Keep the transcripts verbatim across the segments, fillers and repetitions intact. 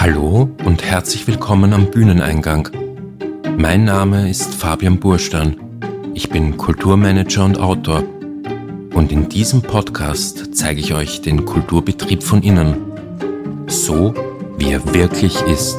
Hallo und herzlich willkommen am Bühneneingang. Mein Name ist Fabian Burstern. Ich bin Kulturmanager und Autor. Und in diesem Podcast zeige ich euch den Kulturbetrieb von innen. So, wie er wirklich ist.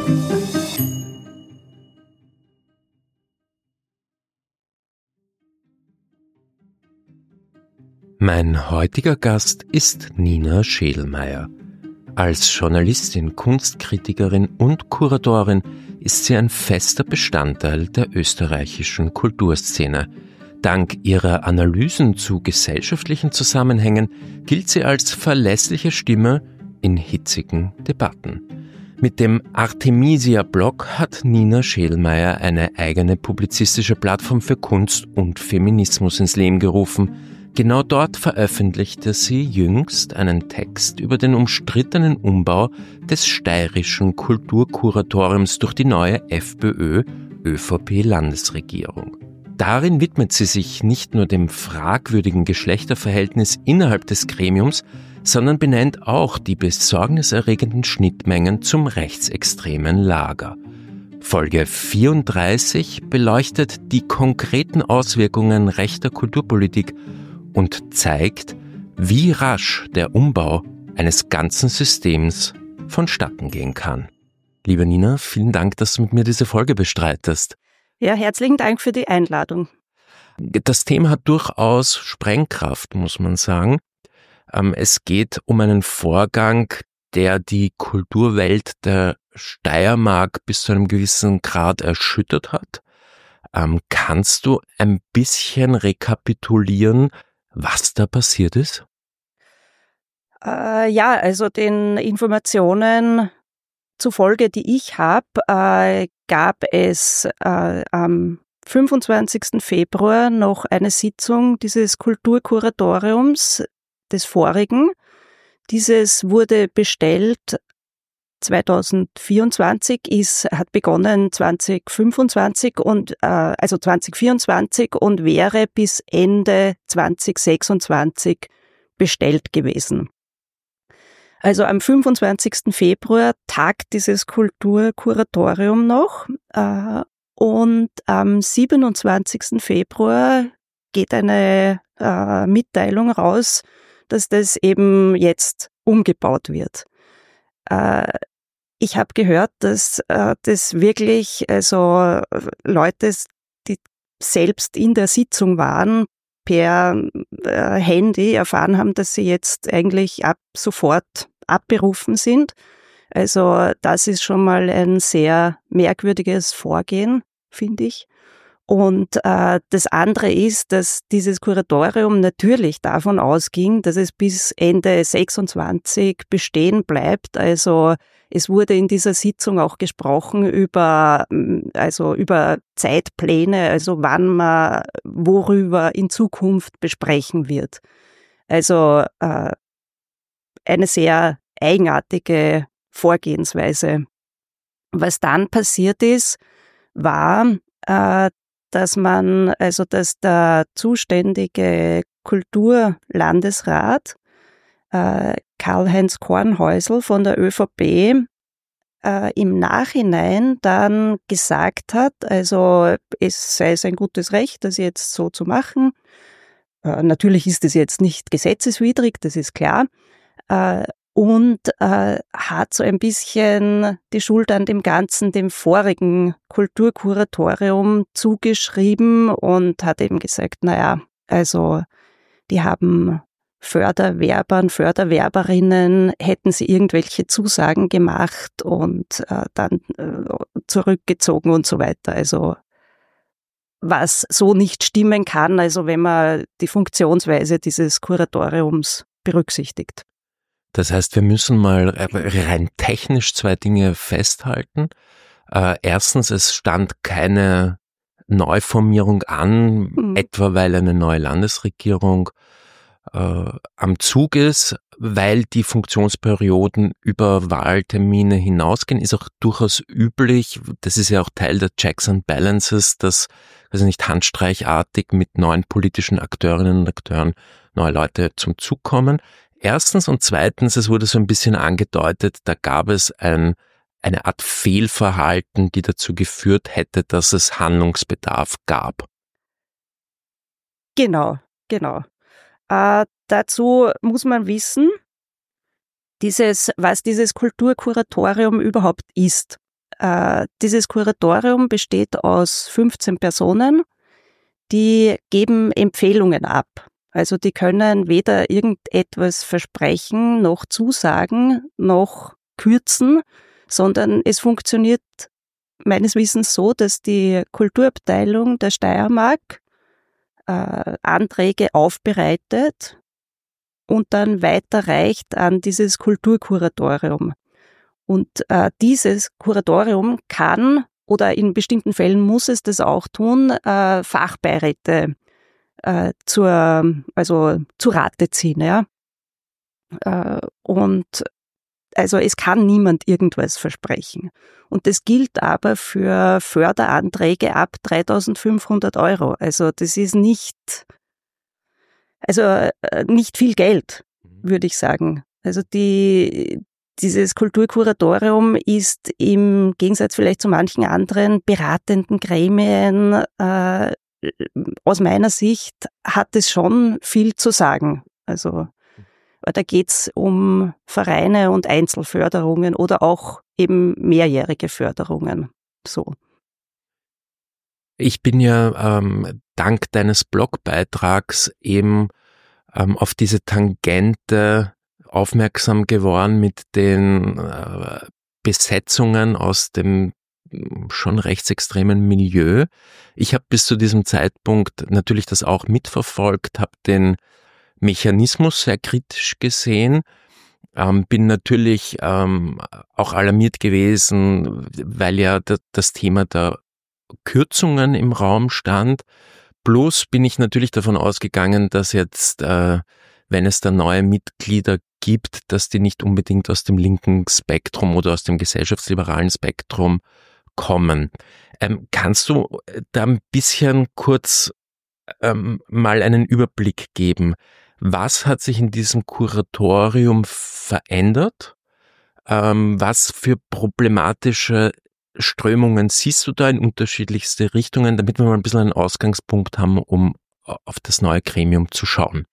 Mein heutiger Gast ist Nina Schädelmeier. Als Journalistin, Kunstkritikerin und Kuratorin ist sie ein fester Bestandteil der österreichischen Kulturszene. Dank ihrer Analysen zu gesellschaftlichen Zusammenhängen gilt sie als verlässliche Stimme in hitzigen Debatten. Mit dem Artemisia-Blog hat Nina Schädelmeier eine eigene publizistische Plattform für Kunst und Feminismus ins Leben gerufen. Genau dort veröffentlichte sie jüngst einen Text über den umstrittenen Umbau des steirischen Kulturkuratoriums durch die neue FPÖ-Ö V P-Landesregierung. Darin widmet sie sich nicht nur dem fragwürdigen Geschlechterverhältnis innerhalb des Gremiums, sondern benennt auch die besorgniserregenden Schnittmengen zum rechtsextremen Lager. Folge vierunddreißig beleuchtet die konkreten Auswirkungen rechter Kulturpolitik und zeigt, wie rasch der Umbau eines ganzen Systems vonstatten gehen kann. Liebe Nina, vielen Dank, dass du mit mir diese Folge bestreitest. Ja, herzlichen Dank für die Einladung. Das Thema hat durchaus Sprengkraft, muss man sagen. Es geht um einen Vorgang, der die Kulturwelt der Steiermark bis zu einem gewissen Grad erschüttert hat. Kannst du ein bisschen rekapitulieren, was da passiert ist? Äh, ja, also den Informationen zufolge, die ich habe, äh, gab es äh, am fünfundzwanzigsten Februar noch eine Sitzung dieses Kulturkuratoriums des vorigen. Dieses wurde bestellt zweitausendvierundzwanzig, ist, hat begonnen zweitausendfünfundzwanzig und äh, also zweitausendvierundzwanzig und wäre bis Ende zweitausendsechsundzwanzig bestellt gewesen. Also am fünfundzwanzigsten Februar tagt dieses Kulturkuratorium noch äh, und am siebenundzwanzigsten Februar geht eine äh, Mitteilung raus, dass das eben jetzt umgebaut wird. Äh, Ich habe gehört, dass äh, das wirklich also Leute, die selbst in der Sitzung waren, per äh, Handy erfahren haben, dass sie jetzt eigentlich ab sofort abberufen sind. Also das ist schon mal ein sehr merkwürdiges Vorgehen, finde ich. Und äh, das andere ist, dass dieses Kuratorium natürlich davon ausging, dass es bis Ende sechsundzwanzig bestehen bleibt. Also es wurde in dieser Sitzung auch gesprochen über, also über Zeitpläne, also wann man worüber in Zukunft besprechen wird. Also äh, eine sehr eigenartige Vorgehensweise. Was dann passiert ist, war, äh, dass man, also dass der zuständige Kulturlandesrat äh, Karl-Heinz Kornhäusl von der Ö V P äh, im Nachhinein dann gesagt hat, also es sei sein gutes Recht, das jetzt so zu machen. Äh, natürlich ist es jetzt nicht gesetzeswidrig, das ist klar. Äh, und äh, hat so ein bisschen die Schuld an dem Ganzen dem vorigen Kulturkuratorium zugeschrieben und hat eben gesagt, naja, also die haben Förderwerbern, Förderwerberinnen, hätten sie irgendwelche Zusagen gemacht und äh, dann äh, zurückgezogen und so weiter. Also was so nicht stimmen kann, also wenn man die Funktionsweise dieses Kuratoriums berücksichtigt. Das heißt, wir müssen mal rein technisch zwei Dinge festhalten. Äh, erstens, es stand keine Neuformierung an, mhm. etwa weil eine neue Landesregierung äh, am Zug ist, weil die Funktionsperioden über Wahltermine hinausgehen, ist auch durchaus üblich. Das ist ja auch Teil der Checks and Balances, dass also nicht handstreichartig mit neuen politischen Akteurinnen und Akteuren neue Leute zum Zug kommen. Erstens und zweitens, es wurde so ein bisschen angedeutet, da gab es ein eine Art Fehlverhalten, die dazu geführt hätte, dass es Handlungsbedarf gab. Genau, genau. Äh, dazu muss man wissen, dieses, was dieses Kulturkuratorium überhaupt ist. Äh, dieses Kuratorium besteht aus fünfzehn Personen, die geben Empfehlungen ab. Also die können weder irgendetwas versprechen, noch zusagen, noch kürzen, sondern es funktioniert meines Wissens so, dass die Kulturabteilung der Steiermark äh, Anträge aufbereitet und dann weiterreicht an dieses Kulturkuratorium. Und äh, dieses Kuratorium kann, oder in bestimmten Fällen muss es das auch tun, äh, Fachbeiräte äh, zur, also zu Rate ziehen. Ja? Äh, und also es kann niemand irgendwas versprechen. Und das gilt aber für Förderanträge ab dreitausendfünfhundert Euro. Also das ist nicht, also äh, nicht viel Geld, würde ich sagen. Also die, dieses Kulturkuratorium ist im Gegensatz vielleicht zu manchen anderen beratenden Gremien, äh, aus meiner Sicht hat es schon viel zu sagen. Also da geht's um Vereine und Einzelförderungen oder auch eben mehrjährige Förderungen. So. Ich bin ja ähm, dank deines Blogbeitrags eben ähm, auf diese Tangente aufmerksam geworden mit den äh, Besetzungen aus dem schon rechtsextremen Milieu. Ich habe bis zu diesem Zeitpunkt natürlich das auch mitverfolgt, habe den Mechanismus sehr kritisch gesehen, ähm, bin natürlich ähm, auch alarmiert gewesen, weil ja da, das Thema der Kürzungen im Raum stand. Plus bin ich natürlich davon ausgegangen, dass jetzt, äh, wenn es da neue Mitglieder gibt, dass die nicht unbedingt aus dem linken Spektrum oder aus dem gesellschaftsliberalen Spektrum kommen. Ähm, kannst du da ein bisschen kurz ähm, mal einen Überblick geben? Was hat sich in diesem Kuratorium verändert? Ähm, was für problematische Strömungen siehst du da in unterschiedlichste Richtungen, damit wir mal ein bisschen einen Ausgangspunkt haben, um auf das neue Gremium zu schauen?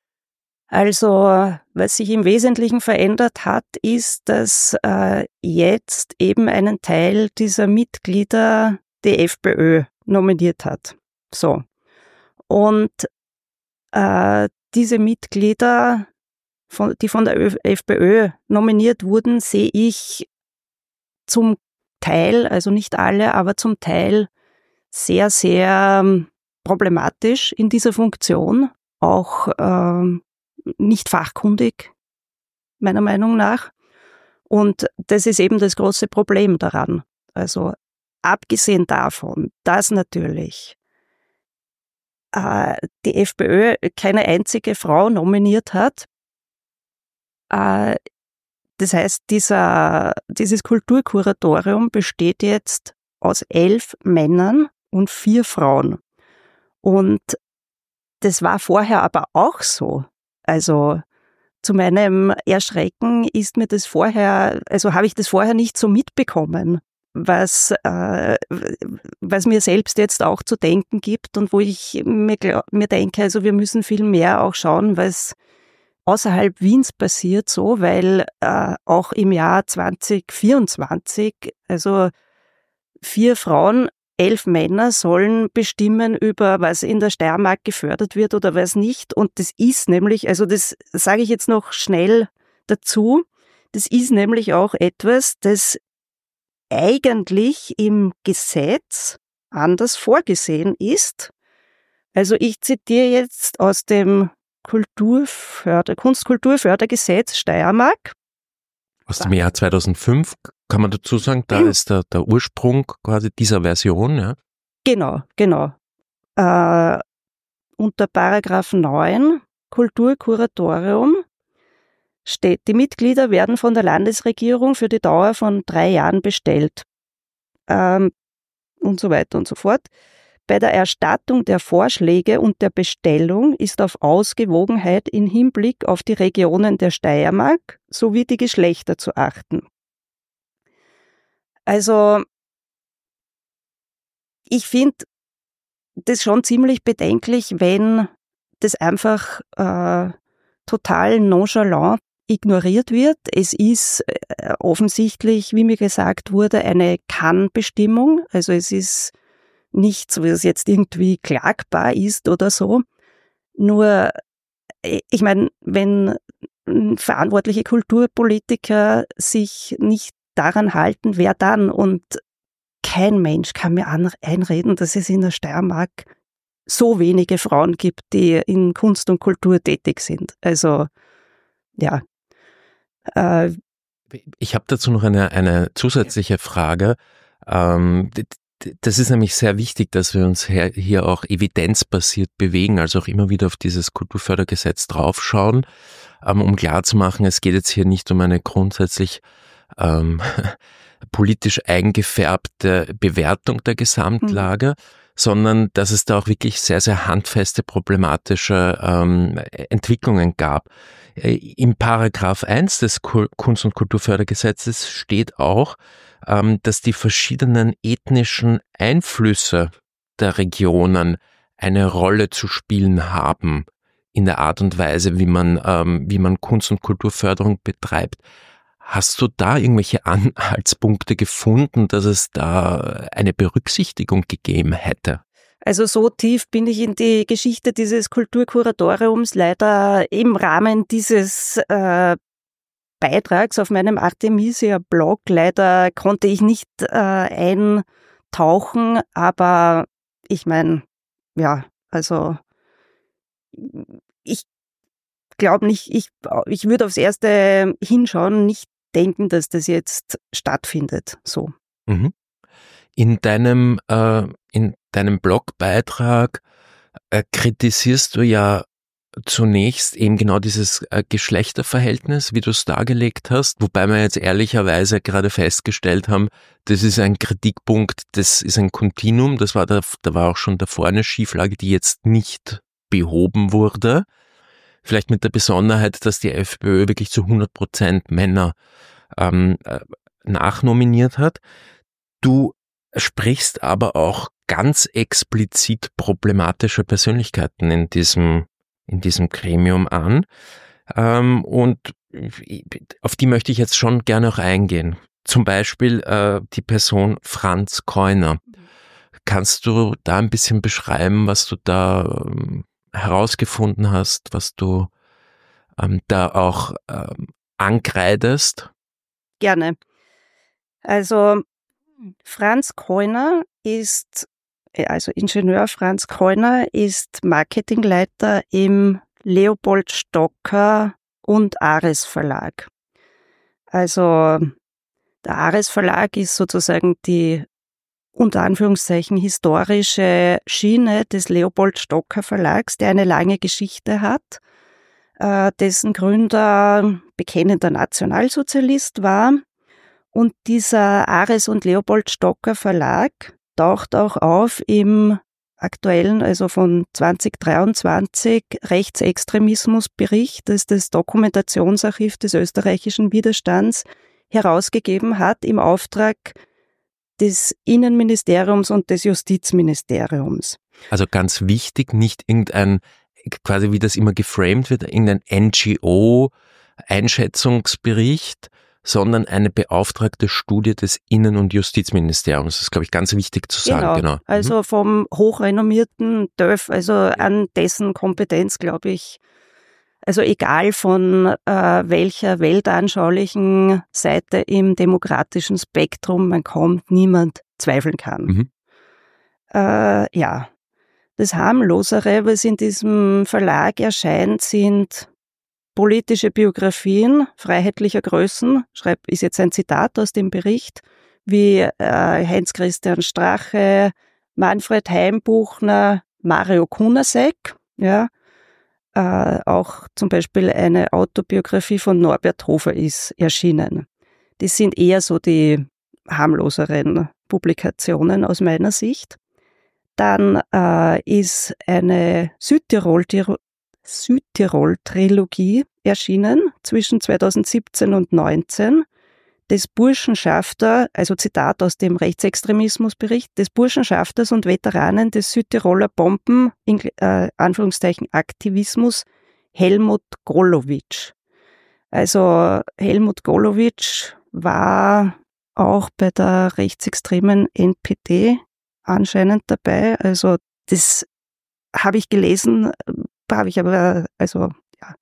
Also, was sich im Wesentlichen verändert hat, ist, dass äh, jetzt eben einen Teil dieser Mitglieder die FPÖ nominiert hat. So. Und äh, diese Mitglieder, von, die von der Ö- FPÖ nominiert wurden, sehe ich zum Teil, also nicht alle, aber zum Teil sehr, sehr problematisch in dieser Funktion, auch ähm, nicht fachkundig, meiner Meinung nach. Und das ist eben das große Problem daran. Also abgesehen davon, dass natürlich äh, die FPÖ keine einzige Frau nominiert hat, äh, das heißt, dieser, dieses Kulturkuratorium besteht jetzt aus elf Männern und vier Frauen. Und das war vorher aber auch so. Also zu meinem Erschrecken ist mir das vorher, also habe ich das vorher nicht so mitbekommen, was, äh, was mir selbst jetzt auch zu denken gibt und wo ich mir, glaub, mir denke, also wir müssen viel mehr auch schauen, was außerhalb Wiens passiert, so, weil äh, auch im Jahr zwanzig vierundzwanzig, also vier Frauen, elf Männer sollen bestimmen über, was in der Steiermark gefördert wird oder was nicht. Und das ist nämlich, also das sage ich jetzt noch schnell dazu, das ist nämlich auch etwas, das eigentlich im Gesetz anders vorgesehen ist. Also ich zitiere jetzt aus dem Kulturförder, Kunstkulturfördergesetz Steiermark. Aus dem Jahr zweitausendfünf, kann man dazu sagen, da ist der, der Ursprung quasi dieser Version, ja? Genau, genau. Äh, unter Paragraph neun Kulturkuratorium steht, die Mitglieder werden von der Landesregierung für die Dauer von drei Jahren bestellt. Ähm, und so weiter und so fort. Bei der Erstattung der Vorschläge und der Bestellung ist auf Ausgewogenheit im Hinblick auf die Regionen der Steiermark sowie die Geschlechter zu achten. Also ich finde das schon ziemlich bedenklich, wenn das einfach äh, total nonchalant ignoriert wird. Es ist äh, offensichtlich, wie mir gesagt wurde, eine Kann-Bestimmung. Also es ist nicht so, wie es jetzt irgendwie klagbar ist oder so. Nur, ich meine, wenn verantwortliche Kulturpolitiker sich nicht daran halten, wer dann? Und kein Mensch kann mir einreden, dass es in der Steiermark so wenige Frauen gibt, die in Kunst und Kultur tätig sind. Also, ja. Äh, ich habe dazu noch eine, eine zusätzliche Frage. Ähm, das ist nämlich sehr wichtig, dass wir uns hier auch evidenzbasiert bewegen, also auch immer wieder auf dieses Kulturfördergesetz draufschauen, um klarzumachen, es geht jetzt hier nicht um eine grundsätzlich ähm, politisch eingefärbte Bewertung der Gesamtlage, mhm. sondern dass es da auch wirklich sehr, sehr handfeste problematische ähm, Entwicklungen gab. Im Paragraph eins des Kunst- und Kulturfördergesetzes steht auch, ähm, dass die verschiedenen ethnischen Einflüsse der Regionen eine Rolle zu spielen haben in der Art und Weise, wie man, ähm, wie man Kunst- und Kulturförderung betreibt. Hast du da irgendwelche Anhaltspunkte gefunden, dass es da eine Berücksichtigung gegeben hätte? Also so tief bin ich in die Geschichte dieses Kulturkuratoriums leider im Rahmen dieses äh, Beitrags auf meinem Artemisia-Blog. Leider konnte ich nicht äh, eintauchen, aber ich meine, ja, also ich glaube nicht, ich, ich würde aufs Erste hinschauen, nicht denken, dass das jetzt stattfindet. So. Mhm. In deinem, äh, in deinem Blogbeitrag äh, kritisierst du ja zunächst eben genau dieses äh, Geschlechterverhältnis, wie du es dargelegt hast, wobei wir jetzt ehrlicherweise gerade festgestellt haben, das ist ein Kritikpunkt, das ist ein Kontinuum, das war da, da war auch schon davor eine Schieflage, die jetzt nicht behoben wurde. Vielleicht mit der Besonderheit, dass die FPÖ wirklich zu hundert Prozent Männer ähm, äh, nachnominiert hat. Du sprichst aber auch ganz explizit problematische Persönlichkeiten in diesem, in diesem Gremium an. Ähm, und auf die möchte ich jetzt schon gerne auch eingehen. Zum Beispiel äh, die Person Franz Keuner. Kannst du da ein bisschen beschreiben, was du da ähm, herausgefunden hast, was du ähm, da auch ähm, ankreidest? Gerne. Also Franz Keuner ist, also Ingenieur Franz Keuner ist Marketingleiter im Leopold Stocker und Ares Verlag. Also der Ares Verlag ist sozusagen die unter Anführungszeichen historische Schiene des Leopold Stocker Verlags, der eine lange Geschichte hat, äh, dessen Gründer bekennender Nationalsozialist war. Und dieser Ares und Leopold Stocker Verlag taucht auch auf im aktuellen, also von zwanzig dreiundzwanzig, Rechtsextremismusbericht, das das Dokumentationsarchiv des österreichischen Widerstands herausgegeben hat im Auftrag des Innenministeriums und des Justizministeriums. Also ganz wichtig, nicht irgendein, quasi wie das immer geframed wird, irgendein N G O-Einschätzungsbericht, sondern eine beauftragte Studie des Innen- und Justizministeriums. Das ist, glaube ich, ganz wichtig zu sagen. Genau, genau. Also mhm. vom hochrenommierten D Ö F, also an dessen Kompetenz, glaube ich, also egal von äh, welcher weltanschaulichen Seite im demokratischen Spektrum man kommt, niemand zweifeln kann. Mhm. Äh, ja, das harmlosere, was in diesem Verlag erscheint, sind politische Biografien freiheitlicher Größen, schreibt, ist jetzt ein Zitat aus dem Bericht, wie äh, Heinz-Christian Strache, Manfred Heimbuchner, Mario Kunasek, ja, äh, auch zum Beispiel eine Autobiografie von Norbert Hofer ist erschienen. Das sind eher so die harmloseren Publikationen aus meiner Sicht. Dann äh, ist eine Südtirol, Südtirol-Trilogie erschienen zwischen zweitausendsiebzehn und neunzehn, des Burschenschafter, also Zitat aus dem Rechtsextremismusbericht, des Burschenschafters und Veteranen des Südtiroler Bomben, in, äh, Anführungszeichen Aktivismus, Helmut Gollowitsch. Also Helmut Gollowitsch war auch bei der rechtsextremen N P D anscheinend dabei. Also das habe ich gelesen, habe ich aber, also ja.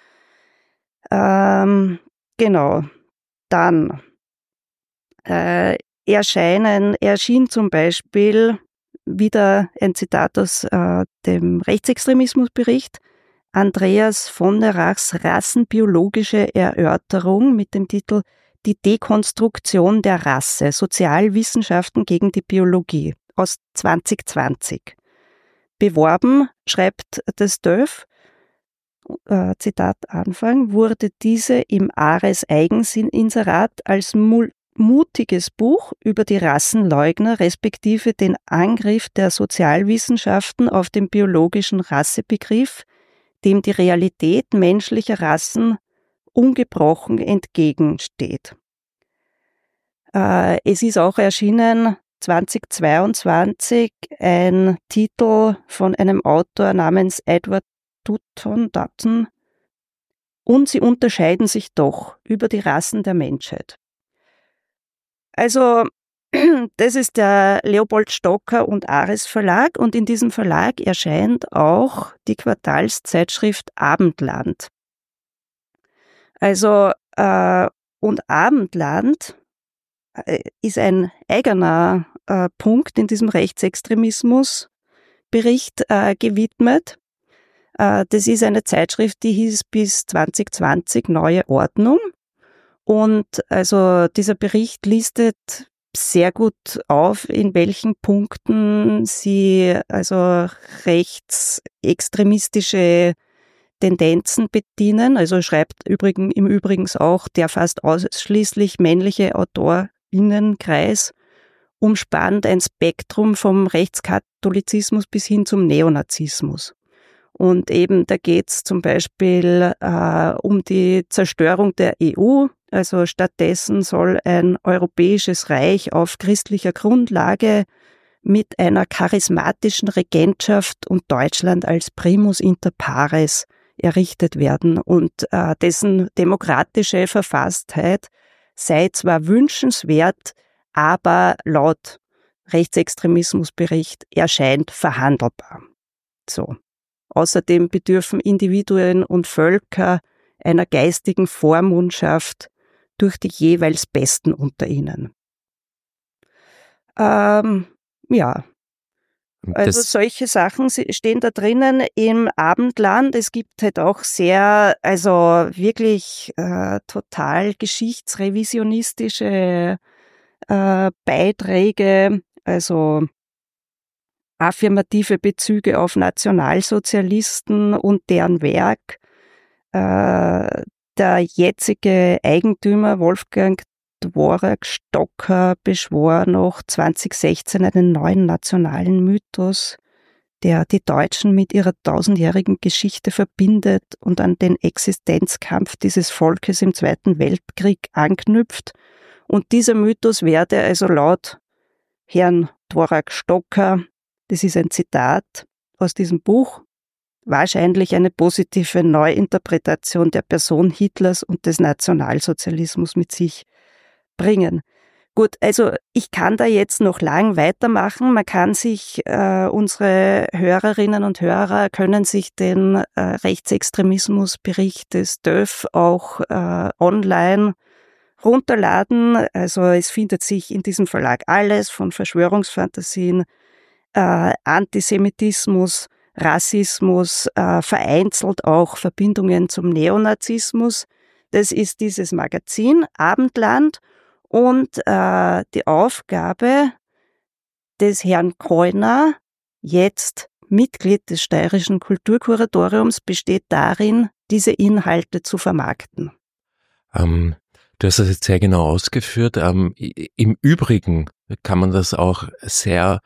Ähm, genau. Dann äh, erscheinen, erschien zum Beispiel wieder ein Zitat aus äh, dem Rechtsextremismusbericht, Andreas von der Rachs rassenbiologische Erörterung mit dem Titel Die Dekonstruktion der Rasse, Sozialwissenschaften gegen die Biologie aus zwanzig zwanzig. Beworben, schreibt das D Ö F, äh, Zitat Anfang, wurde diese im Ares Eigeninserat als mul- mutiges Buch über die Rassenleugner respektive den Angriff der Sozialwissenschaften auf den biologischen Rassebegriff, dem die Realität menschlicher Rassen ungebrochen entgegensteht. Äh, es ist auch erschienen zweitausendzweiundzwanzig ein Titel von einem Autor namens Edward Dutton, Dutton, und sie unterscheiden sich doch über die Rassen der Menschheit. Also, das ist der Leopold Stocker und Ares Verlag, und in diesem Verlag erscheint auch die Quartalszeitschrift Abendland. Also, äh, und Abendland äh, ist ein eigener äh, Punkt in diesem Rechtsextremismusbericht äh, gewidmet. Äh, das ist eine Zeitschrift, die hieß bis zwanzig zwanzig Neue Ordnung. Und also dieser Bericht listet sehr gut auf, in welchen Punkten sie also rechtsextremistische Tendenzen bedienen. Also schreibt übrigens, im Übrigen auch der fast ausschließlich männliche AutorInnenkreis umspannt ein Spektrum vom Rechtskatholizismus bis hin zum Neonazismus. Und eben da geht es zum Beispiel äh, um die Zerstörung der E U. Also stattdessen soll ein europäisches Reich auf christlicher Grundlage mit einer charismatischen Regentschaft und Deutschland als Primus inter pares errichtet werden. Und äh, dessen demokratische Verfasstheit sei zwar wünschenswert, aber laut Rechtsextremismusbericht erscheint verhandelbar. So. Außerdem bedürfen Individuen und Völker einer geistigen Vormundschaft durch die jeweils Besten unter ihnen. Ähm, ja, also das solche Sachen stehen da drinnen im Abendland. Es gibt halt auch sehr, also wirklich äh, total geschichtsrevisionistische äh, Beiträge, also affirmative Bezüge auf Nationalsozialisten und deren Werk. Äh, der jetzige Eigentümer Wolfgang Dvorak-Stocker beschwor noch zwanzig sechzehn einen neuen nationalen Mythos, der die Deutschen mit ihrer tausendjährigen Geschichte verbindet und an den Existenzkampf dieses Volkes im Zweiten Weltkrieg anknüpft. Und dieser Mythos werde also laut Herrn Dvorak-Stocker, das ist ein Zitat aus diesem Buch, wahrscheinlich eine positive Neuinterpretation der Person Hitlers und des Nationalsozialismus mit sich bringen. Gut, also ich kann da jetzt noch lang weitermachen. Man kann sich, äh, unsere Hörerinnen und Hörer können sich den äh, Rechtsextremismusbericht des D Ö F auch äh, online runterladen. Also es findet sich in diesem Verlag alles von Verschwörungsfantasien, äh, Antisemitismus, Rassismus, äh, vereinzelt auch Verbindungen zum Neonazismus. Das ist dieses Magazin Abendland. Und äh, die Aufgabe des Herrn Keuner, jetzt Mitglied des Steirischen Kulturkuratoriums, besteht darin, diese Inhalte zu vermarkten. Ähm, du hast das jetzt sehr genau ausgeführt. Ähm, im Übrigen kann man das auch sehr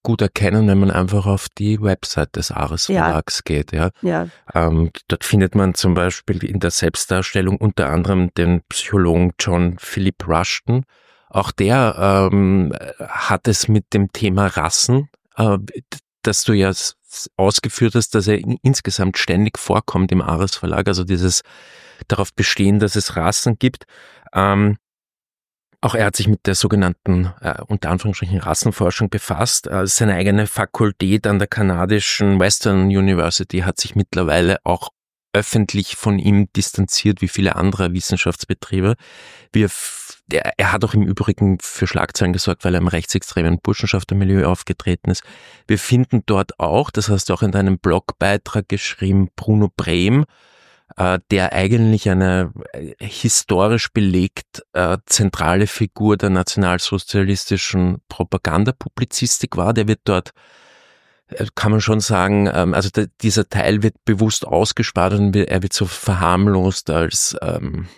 gut erkennen, wenn man einfach auf die Website des Ares Verlags ja. geht. Ja. Ja. Ähm, dort findet man zum Beispiel in der Selbstdarstellung unter anderem den Psychologen John Philip Rushton. Auch der ähm, hat es mit dem Thema Rassen, äh, das du ja ausgeführt hast, dass er insgesamt ständig vorkommt im Ares Verlag, also dieses darauf bestehen, dass es Rassen gibt. Ähm, Auch er hat sich mit der sogenannten, äh, unter Anführungsstrichen, Rassenforschung befasst. Äh, seine eigene Fakultät an der kanadischen Western University hat sich mittlerweile auch öffentlich von ihm distanziert, wie viele andere Wissenschaftsbetriebe. Wir, er, er hat auch im Übrigen für Schlagzeilen gesorgt, weil er im rechtsextremen Burschenschaftermilieu aufgetreten ist. Wir finden dort auch, das hast du auch in deinem Blogbeitrag geschrieben, Bruno Brehm, der eigentlich eine historisch belegt äh, zentrale Figur der nationalsozialistischen Propagandapublizistik war. Der wird dort, kann man schon sagen, ähm, also der, dieser Teil wird bewusst ausgespart und er wird so verharmlost als ähm,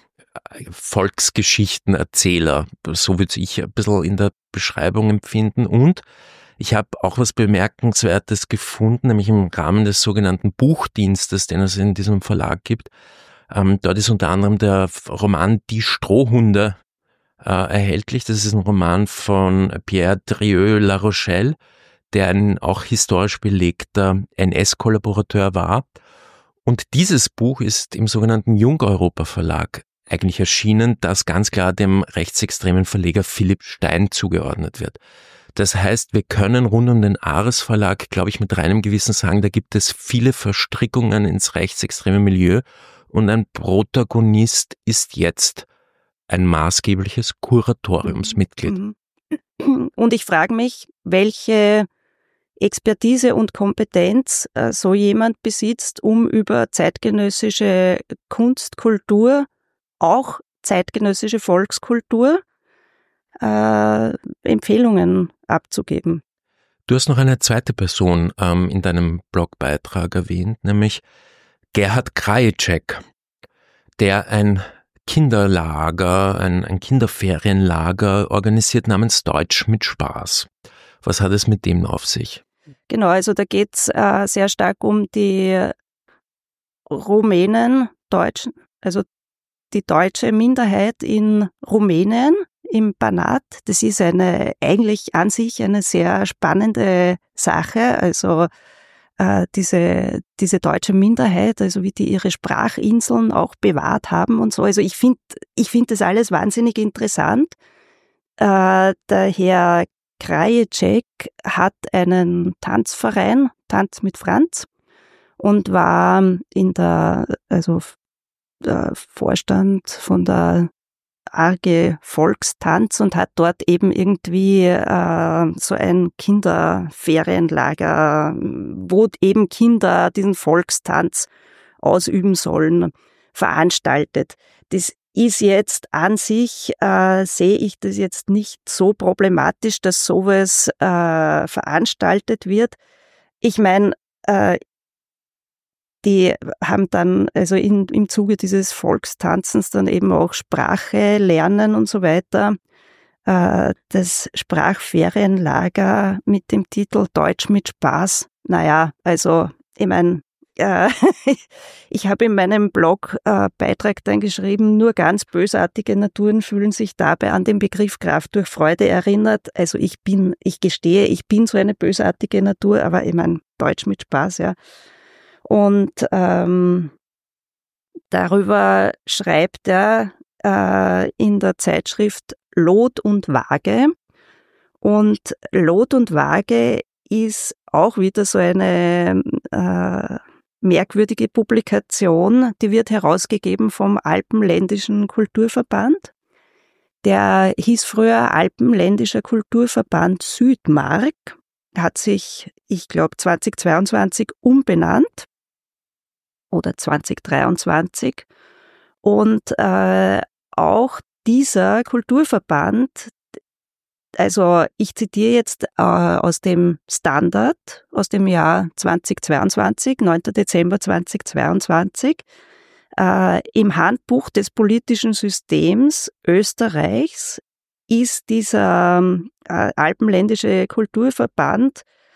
Volksgeschichtenerzähler. So würde ich ein bisschen in der Beschreibung empfinden. Und ich habe auch was Bemerkenswertes gefunden, nämlich im Rahmen des sogenannten Buchdienstes, den es in diesem Verlag gibt. Ähm, dort ist unter anderem der Roman Die Strohhunde äh, erhältlich. Das ist ein Roman von Pierre Drieux-La Rochelle, der ein auch historisch belegter N S-Kollaborateur war. Und dieses Buch ist im sogenannten Jung-Europa-Verlag eigentlich erschienen, das ganz klar dem rechtsextremen Verleger Philipp Stein zugeordnet wird. Das heißt, wir können rund um den Ares Verlag, glaube ich, mit reinem Gewissen sagen, da gibt es viele Verstrickungen ins rechtsextreme Milieu und ein Protagonist ist jetzt ein maßgebliches Kuratoriumsmitglied. Und ich frage mich, welche Expertise und Kompetenz äh, so jemand besitzt, um über zeitgenössische Kunst, Kultur, auch zeitgenössische Volkskultur, Äh, Empfehlungen abzugeben. Du hast noch eine zweite Person ähm, in deinem Blogbeitrag erwähnt, nämlich Gerhard Krajicek, der ein Kinderlager, ein, ein Kinderferienlager organisiert namens Deutsch mit Spaß. Was hat es mit dem auf sich? Genau, also da geht es äh, sehr stark um die Rumänen, Deutschen, also die deutsche Minderheit in Rumänien, im Banat. Das ist eine eigentlich an sich eine sehr spannende Sache. Also äh, diese diese deutsche Minderheit, also wie die ihre Sprachinseln auch bewahrt haben und so. Also ich finde ich finde das alles wahnsinnig interessant. Äh, der Herr Krajicek hat einen Tanzverein, Tanz mit Franz, und war in der also der Vorstand von der Arge Volkstanz und hat dort eben irgendwie äh, so ein Kinderferienlager, wo eben Kinder diesen Volkstanz ausüben sollen, veranstaltet. Das ist jetzt an sich, äh, sehe ich das jetzt nicht so problematisch, dass sowas äh, veranstaltet wird. Ich meine, äh, die haben dann also in, im Zuge dieses Volkstanzens dann eben auch Sprache lernen und so weiter. Äh, das Sprachferienlager mit dem Titel Deutsch mit Spaß. Naja, also ich meine, äh, ich habe in meinem Blogbeitrag äh, dann geschrieben, nur ganz bösartige Naturen fühlen sich dabei an den Begriff Kraft durch Freude erinnert. Also ich bin, ich gestehe, ich bin so eine bösartige Natur, aber ich meine, Deutsch mit Spaß, ja. Und ähm, darüber schreibt er äh, in der Zeitschrift Lot und Waage. Und Lot und Waage ist auch wieder so eine äh, merkwürdige Publikation, die wird herausgegeben vom Alpenländischen Kulturverband. Der hieß früher Alpenländischer Kulturverband Südmark, hat sich, ich glaube, zweitausendzweiundzwanzig umbenannt. Oder zweitausenddreiundzwanzig. Und äh, auch dieser Kulturverband, also ich zitiere jetzt äh, aus dem Standard aus dem Jahr zweitausendzweiundzwanzig, neunter Dezember zweitausendzweiundzwanzig, äh, im Handbuch des politischen Systems Österreichs ist dieser äh, Alpenländische Kulturverband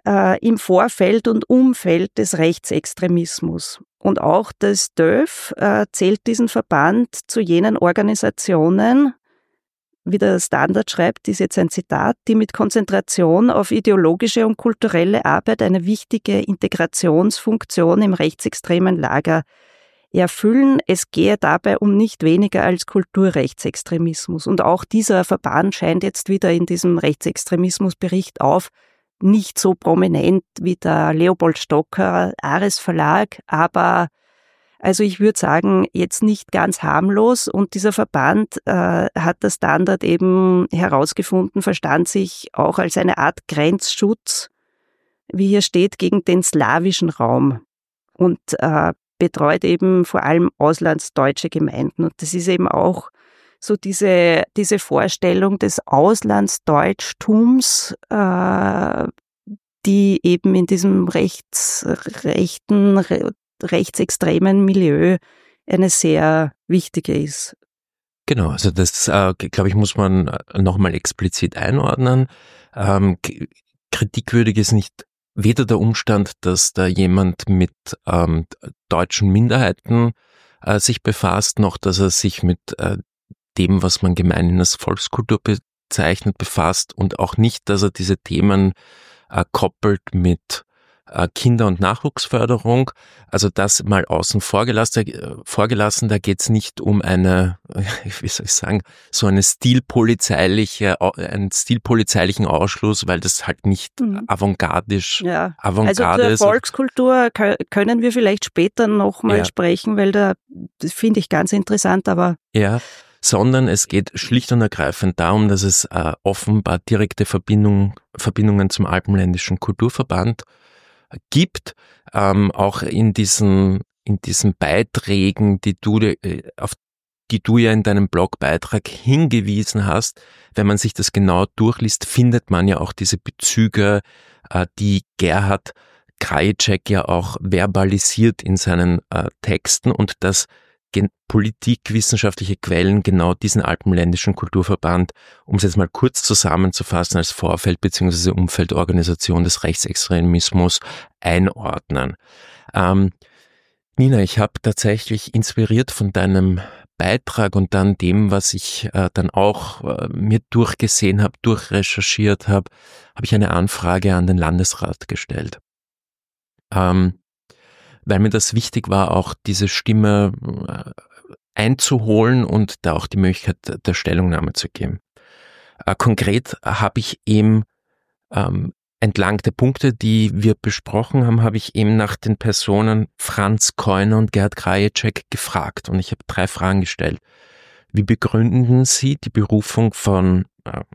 äh, im Vorfeld und Umfeld des Rechtsextremismus. Und auch das D Ö F äh, zählt diesen Verband zu jenen Organisationen, wie der Standard schreibt, ist jetzt ein Zitat, die mit Konzentration auf ideologische und kulturelle Arbeit eine wichtige Integrationsfunktion im rechtsextremen Lager erfüllen. Es gehe dabei um nicht weniger als Kulturrechtsextremismus. Und auch dieser Verband scheint jetzt wieder in diesem Rechtsextremismusbericht auf, nicht so prominent wie der Leopold Stocker, Ares Verlag, aber also ich würde sagen, jetzt nicht ganz harmlos, und dieser Verband äh, hat der Standard eben herausgefunden, verstand sich auch als eine Art Grenzschutz, wie hier steht, gegen den slawischen Raum und äh, betreut eben vor allem auslandsdeutsche Gemeinden. Und das ist eben auch so diese, diese Vorstellung des Auslandsdeutchtums, äh, die eben in diesem rechts, rechten, rechtsextremen Milieu eine sehr wichtige ist. Genau, also das, äh, glaube ich, muss man nochmal explizit einordnen. Ähm, kritikwürdig ist nicht weder der Umstand, dass da jemand mit ähm, deutschen Minderheiten äh, sich befasst, noch dass er sich mit äh, dem, was man gemeinhin als Volkskultur bezeichnet, befasst, und auch nicht, dass er diese Themen äh, koppelt mit Kinder- und Nachwuchsförderung. Also das mal außen vorgelassen, vorgelassen da geht es nicht um eine, wie soll ich sagen, so eine stilpolizeiliche, einen stilpolizeilichen Ausschluss, weil das halt nicht mhm. avantgardisch ja. Avantgarde also zur Volkskultur können wir vielleicht später nochmal ja. sprechen, weil da, das finde ich ganz interessant, aber ja, sondern es geht schlicht und ergreifend darum, dass es äh, offenbar direkte Verbindung, Verbindungen zum Alpenländischen Kulturverband gibt, ähm, auch in diesen, in diesen Beiträgen, die du, auf die du ja in deinem Blogbeitrag hingewiesen hast. Wenn man sich das genau durchliest, findet man ja auch diese Bezüge, äh, die Gerhard Krajicek ja auch verbalisiert in seinen äh, Texten, und dass politikwissenschaftliche Quellen genau diesen Alpenländischen Kulturverband, um es jetzt mal kurz zusammenzufassen, als Vorfeld- bzw. Umfeldorganisation des Rechtsextremismus einordnen. Ähm, Nina, ich habe tatsächlich inspiriert von deinem Beitrag und dann dem, was ich äh, dann auch äh, mir durchgesehen habe, durchrecherchiert habe, habe ich eine Anfrage an den Landesrat gestellt. Ähm, weil mir das wichtig war, auch diese Stimme einzuholen und da auch die Möglichkeit der Stellungnahme zu geben. Äh, konkret habe ich eben ähm, entlang der Punkte, die wir besprochen haben, habe ich eben nach den Personen Franz Keuner und Gerhard Krajicek gefragt, und ich habe drei Fragen gestellt. Wie begründen Sie die Berufung von äh,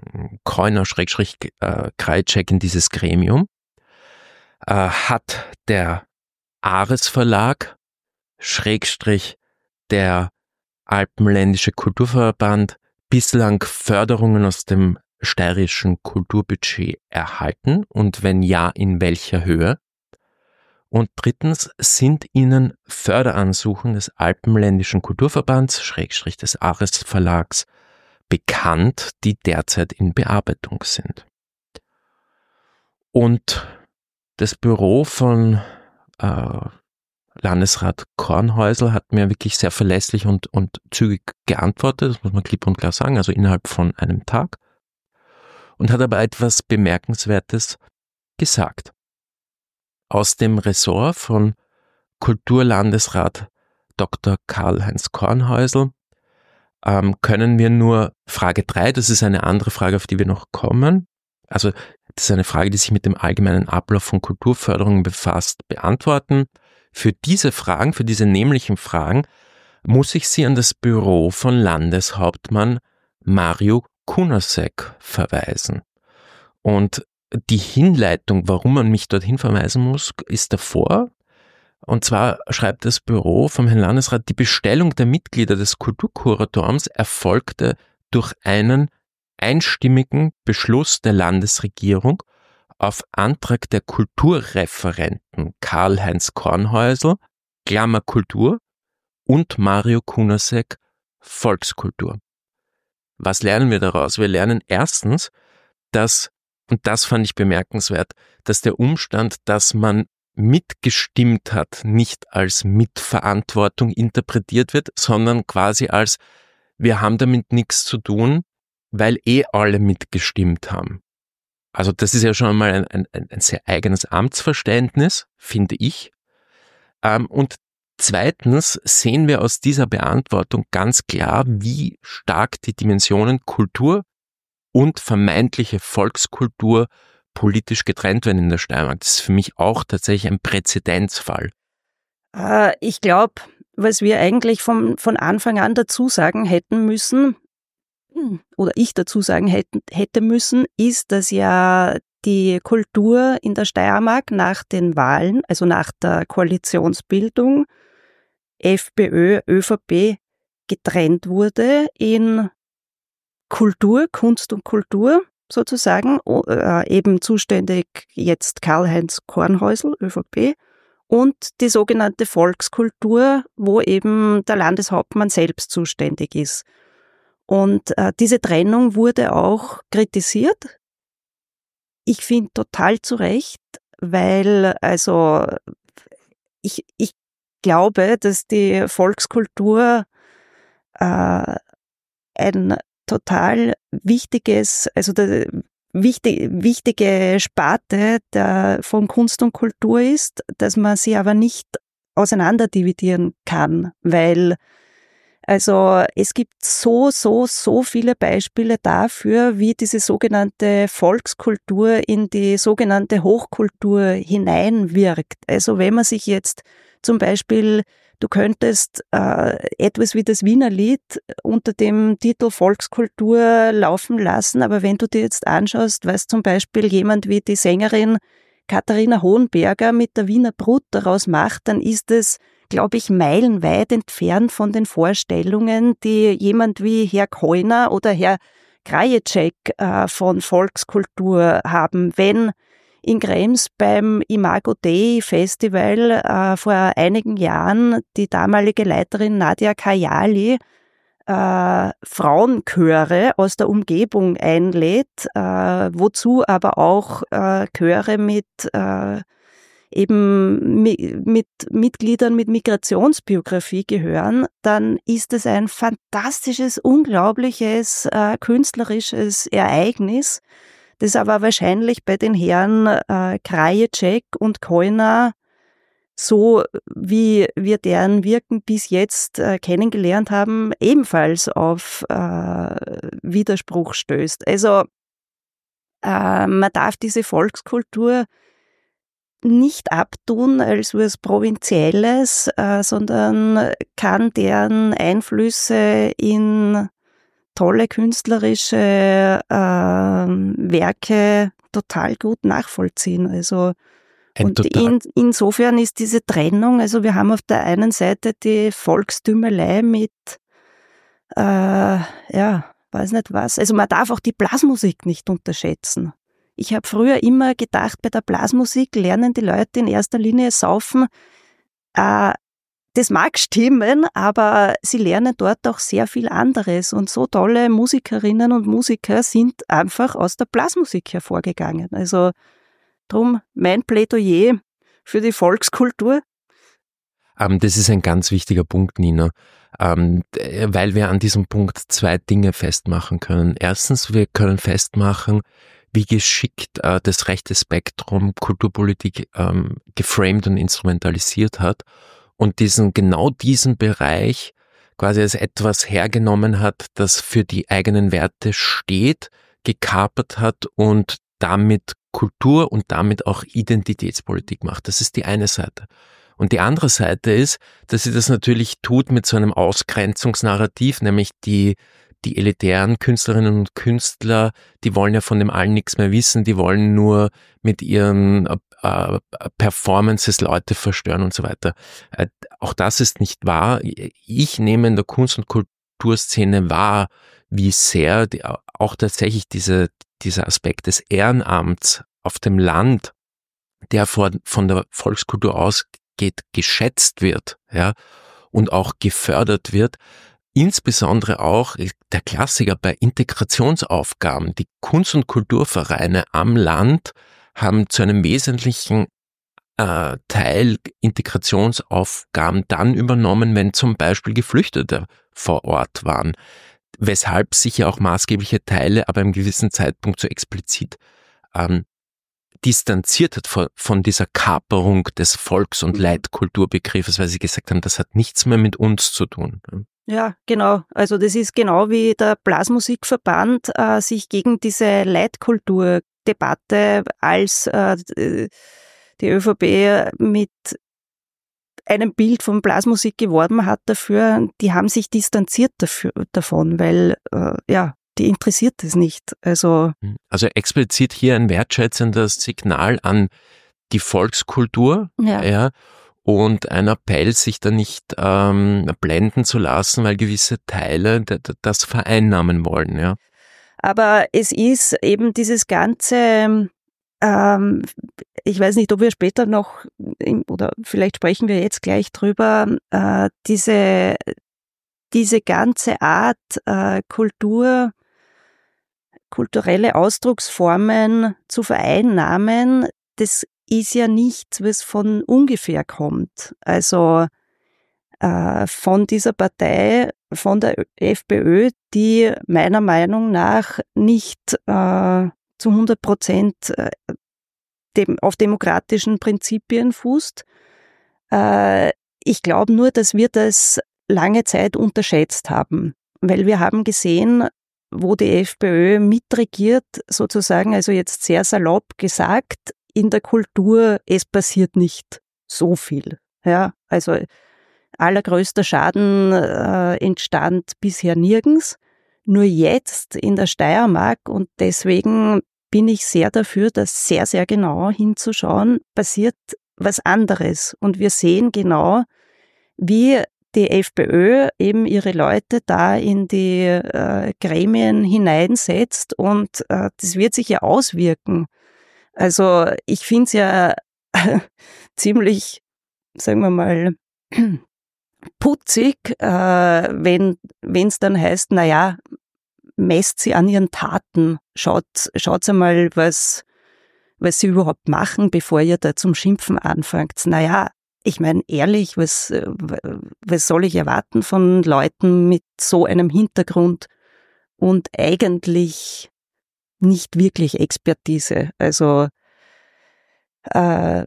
Keuner-Krajicek in dieses Gremium? Äh, hat der Ares Verlag, Schrägstrich der Alpenländische Kulturverband, bislang Förderungen aus dem steirischen Kulturbudget erhalten, und wenn ja, in welcher Höhe? Und drittens, sind Ihnen Förderansuchen des Alpenländischen Kulturverbands, Schrägstrich des Ares Verlags, bekannt, die derzeit in Bearbeitung sind? Und das Büro von äh, Landesrat Kornhäusl hat mir wirklich sehr verlässlich und, und zügig geantwortet, das muss man klipp und klar sagen, also innerhalb von einem Tag, und hat aber etwas Bemerkenswertes gesagt. Aus dem Ressort von Kulturlandesrat Doktor Karl-Heinz Kornhäusl ähm, können wir nur Frage drei, das ist eine andere Frage, auf die wir noch kommen, also das ist eine Frage, die sich mit dem allgemeinen Ablauf von Kulturförderung befasst, beantworten. Für diese Fragen, für diese nämlichen Fragen, muss ich Sie an das Büro von Landeshauptmann Mario Kunasek verweisen. Und die Hinleitung, warum man mich dorthin verweisen muss, ist davor. Und zwar schreibt das Büro vom Herrn Landesrat, die Bestellung der Mitglieder des Kulturkuratoriums erfolgte durch einen einstimmigen Beschluss der Landesregierung auf Antrag der Kulturreferenten Karl-Heinz Kornhäusl, Klammer Kultur, und Mario Kunasek, Volkskultur. Was lernen wir daraus? Wir lernen erstens, dass und das fand ich bemerkenswert, dass der Umstand, dass man mitgestimmt hat, nicht als Mitverantwortung interpretiert wird, sondern quasi als, wir haben damit nichts zu tun, weil eh alle mitgestimmt haben. Also das ist ja schon einmal ein, ein, ein sehr eigenes Amtsverständnis, finde ich. Ähm, und zweitens sehen wir aus dieser Beantwortung ganz klar, wie stark die Dimensionen Kultur und vermeintliche Volkskultur politisch getrennt werden in der Steiermark. Das ist für mich auch tatsächlich ein Präzedenzfall. Äh, ich glaube, was wir eigentlich vom, von Anfang an dazu sagen hätten müssen, oder ich dazu sagen hätte, hätte müssen, ist, dass ja die Kultur in der Steiermark nach den Wahlen, also nach der Koalitionsbildung FPÖ, ÖVP getrennt wurde in Kultur, Kunst und Kultur sozusagen, äh, eben zuständig jetzt Karl-Heinz Kornhäusl, ÖVP, und die sogenannte Volkskultur, wo eben der Landeshauptmann selbst zuständig ist. Und äh, diese Trennung wurde auch kritisiert. Ich finde total zu Recht, weil also ich, ich glaube, dass die Volkskultur äh, ein total wichtiges, also der wichtig, wichtige Sparte der, von Kunst und Kultur ist, dass man sie aber nicht auseinanderdividieren kann, weil also es gibt so, so, so viele Beispiele dafür, wie diese sogenannte Volkskultur in die sogenannte Hochkultur hineinwirkt. Also wenn man sich jetzt zum Beispiel, du könntest äh, etwas wie das Wienerlied unter dem Titel Volkskultur laufen lassen, aber wenn du dir jetzt anschaust, was zum Beispiel jemand wie die Sängerin Katharina Hohenberger mit der Wiener Brut daraus macht, dann ist es, glaube ich, meilenweit entfernt von den Vorstellungen, die jemand wie Herr Keuner oder Herr Krajicek äh, von Volkskultur haben. Wenn in Krems beim Imago Dei Festival äh, vor einigen Jahren die damalige Leiterin Nadia Kajali äh, Frauenchöre aus der Umgebung einlädt, äh, wozu aber auch äh, Chöre mit äh, eben mit Mitgliedern mit Migrationsbiografie gehören, dann ist es ein fantastisches, unglaubliches, äh, künstlerisches Ereignis, das aber wahrscheinlich bei den Herren äh, Krajicek und Keuner, so wie wir deren Wirken bis jetzt äh, kennengelernt haben, ebenfalls auf äh, Widerspruch stößt. Also äh, man darf diese Volkskultur nicht abtun als was Provinzielles, äh, sondern kann deren Einflüsse in tolle künstlerische äh, Werke total gut nachvollziehen. Also und in, insofern ist diese Trennung, also wir haben auf der einen Seite die Volkstümelei mit, äh, ja, weiß nicht was, also man darf auch die Blasmusik nicht unterschätzen. Ich habe früher immer gedacht, bei der Blasmusik lernen die Leute in erster Linie saufen. Äh, das mag stimmen, aber sie lernen dort auch sehr viel anderes. Und so tolle Musikerinnen und Musiker sind einfach aus der Blasmusik hervorgegangen. Also drum mein Plädoyer für die Volkskultur. Ähm, das ist ein ganz wichtiger Punkt, Nina, ähm, weil wir an diesem Punkt zwei Dinge festmachen können. Erstens, wir können festmachen, wie geschickt äh, das rechte Spektrum Kulturpolitik ähm, geframed und instrumentalisiert hat und diesen genau diesen Bereich quasi als etwas hergenommen hat, das für die eigenen Werte steht, gekapert hat und damit Kultur und damit auch Identitätspolitik macht. Das ist die eine Seite. Und die andere Seite ist, dass sie das natürlich tut mit so einem Ausgrenzungsnarrativ, nämlich die Die elitären Künstlerinnen und Künstler, die wollen ja von dem allen nichts mehr wissen, die wollen nur mit ihren äh, Performances Leute verstören und so weiter. Äh, auch das ist nicht wahr. Ich nehme in der Kunst- und Kulturszene wahr, wie sehr die, auch tatsächlich diese, dieser Aspekt des Ehrenamts auf dem Land, der vor, von der Volkskultur ausgeht, geschätzt wird, ja, und auch gefördert wird. insbesondere auch der Klassiker bei Integrationsaufgaben. Die Kunst- und Kulturvereine am Land haben zu einem wesentlichen äh, Teil Integrationsaufgaben dann übernommen, wenn zum Beispiel Geflüchtete vor Ort waren, weshalb sicher auch maßgebliche Teile aber einem gewissen Zeitpunkt so explizit ähm, distanziert hat von, von dieser Kaperung des Volks- und Leitkulturbegriffes, weil sie gesagt haben, das hat nichts mehr mit uns zu tun. Ja, genau. Also das ist genau wie der Blasmusikverband äh, sich gegen diese Leitkulturdebatte, als äh, die ÖVP mit einem Bild von Blasmusik geworben hat dafür, die haben sich distanziert dafür, davon, weil äh, ja, die interessiert es nicht. Also, also explizit hier ein wertschätzendes Signal an die Volkskultur, ja. Ja, und ein Appell, sich da nicht ähm, blenden zu lassen, weil gewisse Teile d- d- das vereinnahmen wollen. Ja. Aber es ist eben dieses ganze, ähm, ich weiß nicht, ob wir später noch, oder vielleicht sprechen wir jetzt gleich drüber, äh, diese, diese ganze Art äh, Kultur, kulturelle Ausdrucksformen zu vereinnahmen, das ist ja nichts, was von ungefähr kommt. Also äh, von dieser Partei, von der FPÖ, die meiner Meinung nach nicht äh, zu hundert Prozent äh, dem, auf demokratischen Prinzipien fußt. Äh, ich glaube nur, dass wir das lange Zeit unterschätzt haben, weil wir haben gesehen, wo die FPÖ mitregiert, sozusagen, also jetzt sehr salopp gesagt, in der Kultur, es passiert nicht so viel. Ja, also allergrößter Schaden äh, entstand bisher nirgends, nur jetzt in der Steiermark, und deswegen bin ich sehr dafür, das sehr, sehr genau hinzuschauen, passiert was anderes. Und wir sehen genau, wie die FPÖ eben ihre Leute da in die äh, Gremien hineinsetzt, und äh, das wird sich ja auswirken. Also ich finde es ja ziemlich, sagen wir mal, putzig, äh, wenn es dann heißt, na ja, messt sie an ihren Taten, schaut schaut einmal, was was sie überhaupt machen, bevor ihr da zum Schimpfen anfangt. Na ja, ich meine, ehrlich, was, was soll ich erwarten von Leuten mit so einem Hintergrund und eigentlich nicht wirklich Expertise? Also äh,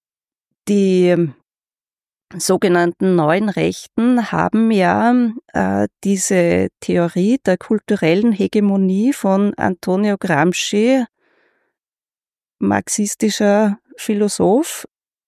die sogenannten neuen Rechten haben ja äh, diese Theorie der kulturellen Hegemonie von Antonio Gramsci, marxistischer Philosoph,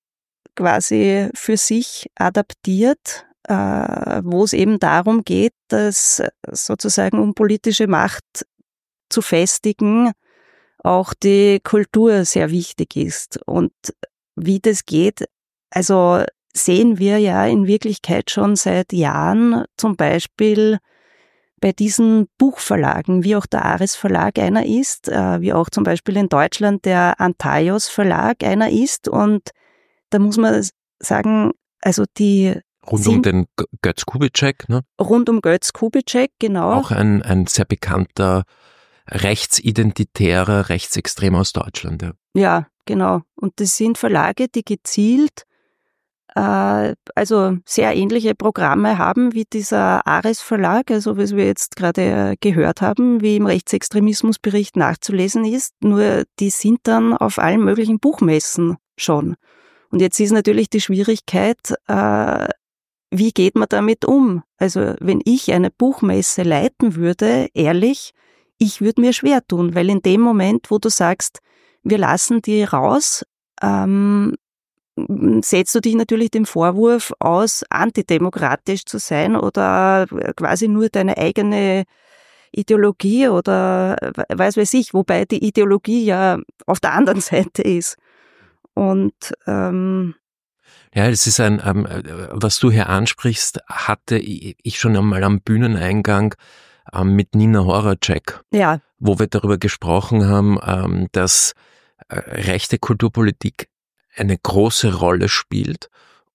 quasi für sich adaptiert, äh, wo es eben darum geht, dass sozusagen, um politische Macht zu festigen, auch die Kultur sehr wichtig ist. Und wie das geht, also sehen wir ja in Wirklichkeit schon seit Jahren, zum Beispiel bei diesen Buchverlagen, wie auch der Ares Verlag einer ist, äh, wie auch zum Beispiel in Deutschland der Antaios Verlag einer ist. Und da muss man sagen, also die Rund um den Götz Kubitschek, ne? Rund um Götz Kubitschek, genau. Auch ein, ein sehr bekannter rechtsidentitärer Rechtsextrem aus Deutschland. Ja. Ja, genau. Und das sind Verlage, die gezielt äh, also sehr ähnliche Programme haben wie dieser Ares Verlag, also wie wir jetzt gerade gehört haben, wie im Rechtsextremismusbericht nachzulesen ist, nur die sind dann auf allen möglichen Buchmessen schon. Und jetzt ist natürlich die Schwierigkeit, äh, wie geht man damit um? Also wenn ich eine Buchmesse leiten würde, ehrlich, ich würde mir schwer tun, weil in dem Moment, wo du sagst, wir lassen die raus, ähm, setzt du dich natürlich dem Vorwurf aus, antidemokratisch zu sein oder quasi nur deine eigene Ideologie oder weiß weiß ich, wobei die Ideologie ja auf der anderen Seite ist. Und ähm, ja, es ist ein, ähm, was du hier ansprichst, hatte ich schon einmal am Bühneneingang ähm, mit Nina Horacek, ja. wo wir darüber gesprochen haben, ähm, dass äh, rechte Kulturpolitik eine große Rolle spielt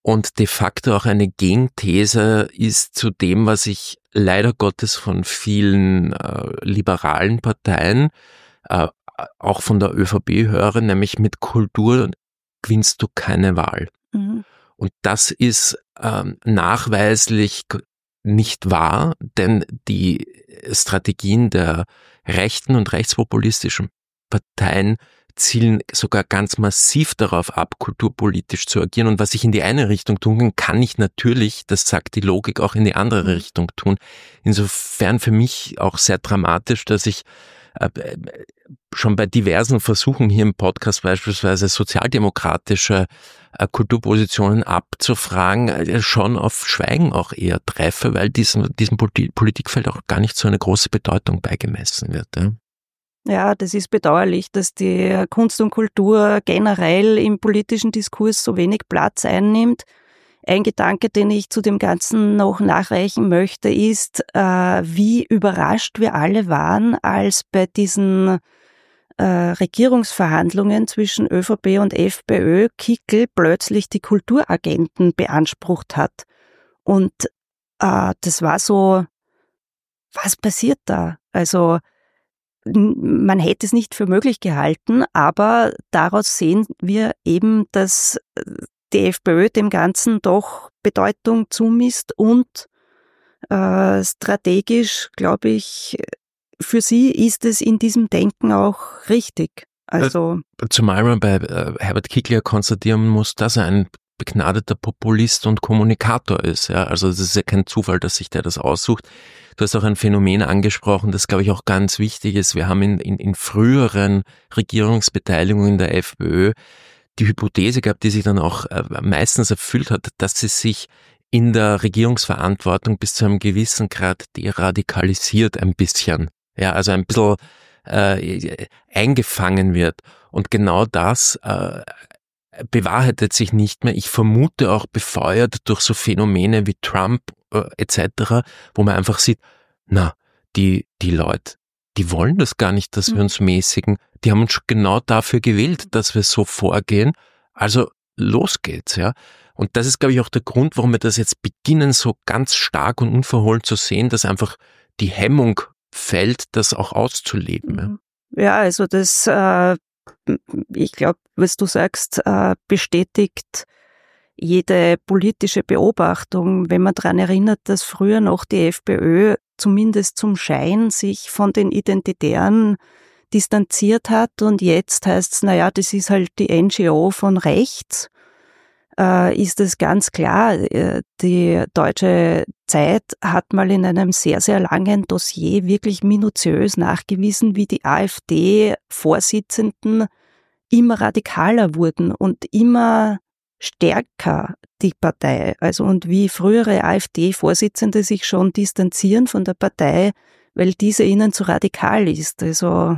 und de facto auch eine Gegenthese ist zu dem, was ich leider Gottes von vielen äh, liberalen Parteien, äh, auch von der ÖVP höre, nämlich mit Kultur gewinnst du keine Wahl. Mhm. Und das ist ähm, nachweislich nicht wahr, denn die Strategien der rechten und rechtspopulistischen Parteien zielen sogar ganz massiv darauf ab, kulturpolitisch zu agieren. Und was ich in die eine Richtung tun kann, kann ich natürlich, das sagt die Logik, auch in die andere Richtung tun. Insofern für mich auch sehr dramatisch, dass ich äh, schon bei diversen Versuchen hier im Podcast beispielsweise sozialdemokratische äh, Kulturpositionen abzufragen, äh, schon auf Schweigen auch eher treffe, weil diesem, diesem Politikfeld auch gar nicht so eine große Bedeutung beigemessen wird. Ja. Ja, das ist bedauerlich, dass die Kunst und Kultur generell im politischen Diskurs so wenig Platz einnimmt. Ein Gedanke, den ich zu dem Ganzen noch nachreichen möchte, ist, äh, wie überrascht wir alle waren, als bei diesen äh, Regierungsverhandlungen zwischen ÖVP und FPÖ Kickl plötzlich die Kulturagenten beansprucht hat. Und äh, das war so, was passiert da? Also man hätte es nicht für möglich gehalten, aber daraus sehen wir eben, dass die FPÖ dem Ganzen doch Bedeutung zumisst und äh, strategisch, glaube ich, für sie ist es in diesem Denken auch richtig. Also zumal man bei äh, Herbert Kickl konstatieren muss, dass er ein begnadeter Populist und Kommunikator ist. Ja, also es ist ja kein Zufall, dass sich der das aussucht. Du hast auch ein Phänomen angesprochen, das, glaube ich, auch ganz wichtig ist. Wir haben in, in, in früheren Regierungsbeteiligungen der FPÖ die Hypothese gehabt, die sich dann auch äh, meistens erfüllt hat, dass sie sich in der Regierungsverantwortung bis zu einem gewissen Grad deradikalisiert ein bisschen. Ja, also ein bisschen äh, eingefangen wird. Und genau das äh, bewahrheitet sich nicht mehr. Ich vermute auch befeuert durch so Phänomene wie Trump äh, et cetera, wo man einfach sieht, na, die, die Leute, die wollen das gar nicht, dass wir uns mäßigen. Die haben uns genau dafür gewählt, dass wir so vorgehen. Also los geht's, ja. Und das ist, glaube ich, auch der Grund, warum wir das jetzt beginnen, so ganz stark und unverhohlen zu sehen, dass einfach die Hemmung fällt, das auch auszuleben. Ja, ja, also das, äh, ich glaube, was du sagst, äh, bestätigt jede politische Beobachtung, wenn man daran erinnert, dass früher noch die FPÖ zumindest zum Schein sich von den Identitären distanziert hat und jetzt heißt es, naja, das ist halt die N G O von rechts, äh, ist es ganz klar. Die Deutsche Zeit hat mal in einem sehr, sehr langen Dossier wirklich minutiös nachgewiesen, wie die AfD-Vorsitzenden immer radikaler wurden und immer stärker die Partei, also und wie frühere AfD-Vorsitzende sich schon distanzieren von der Partei, weil diese ihnen zu radikal ist. Also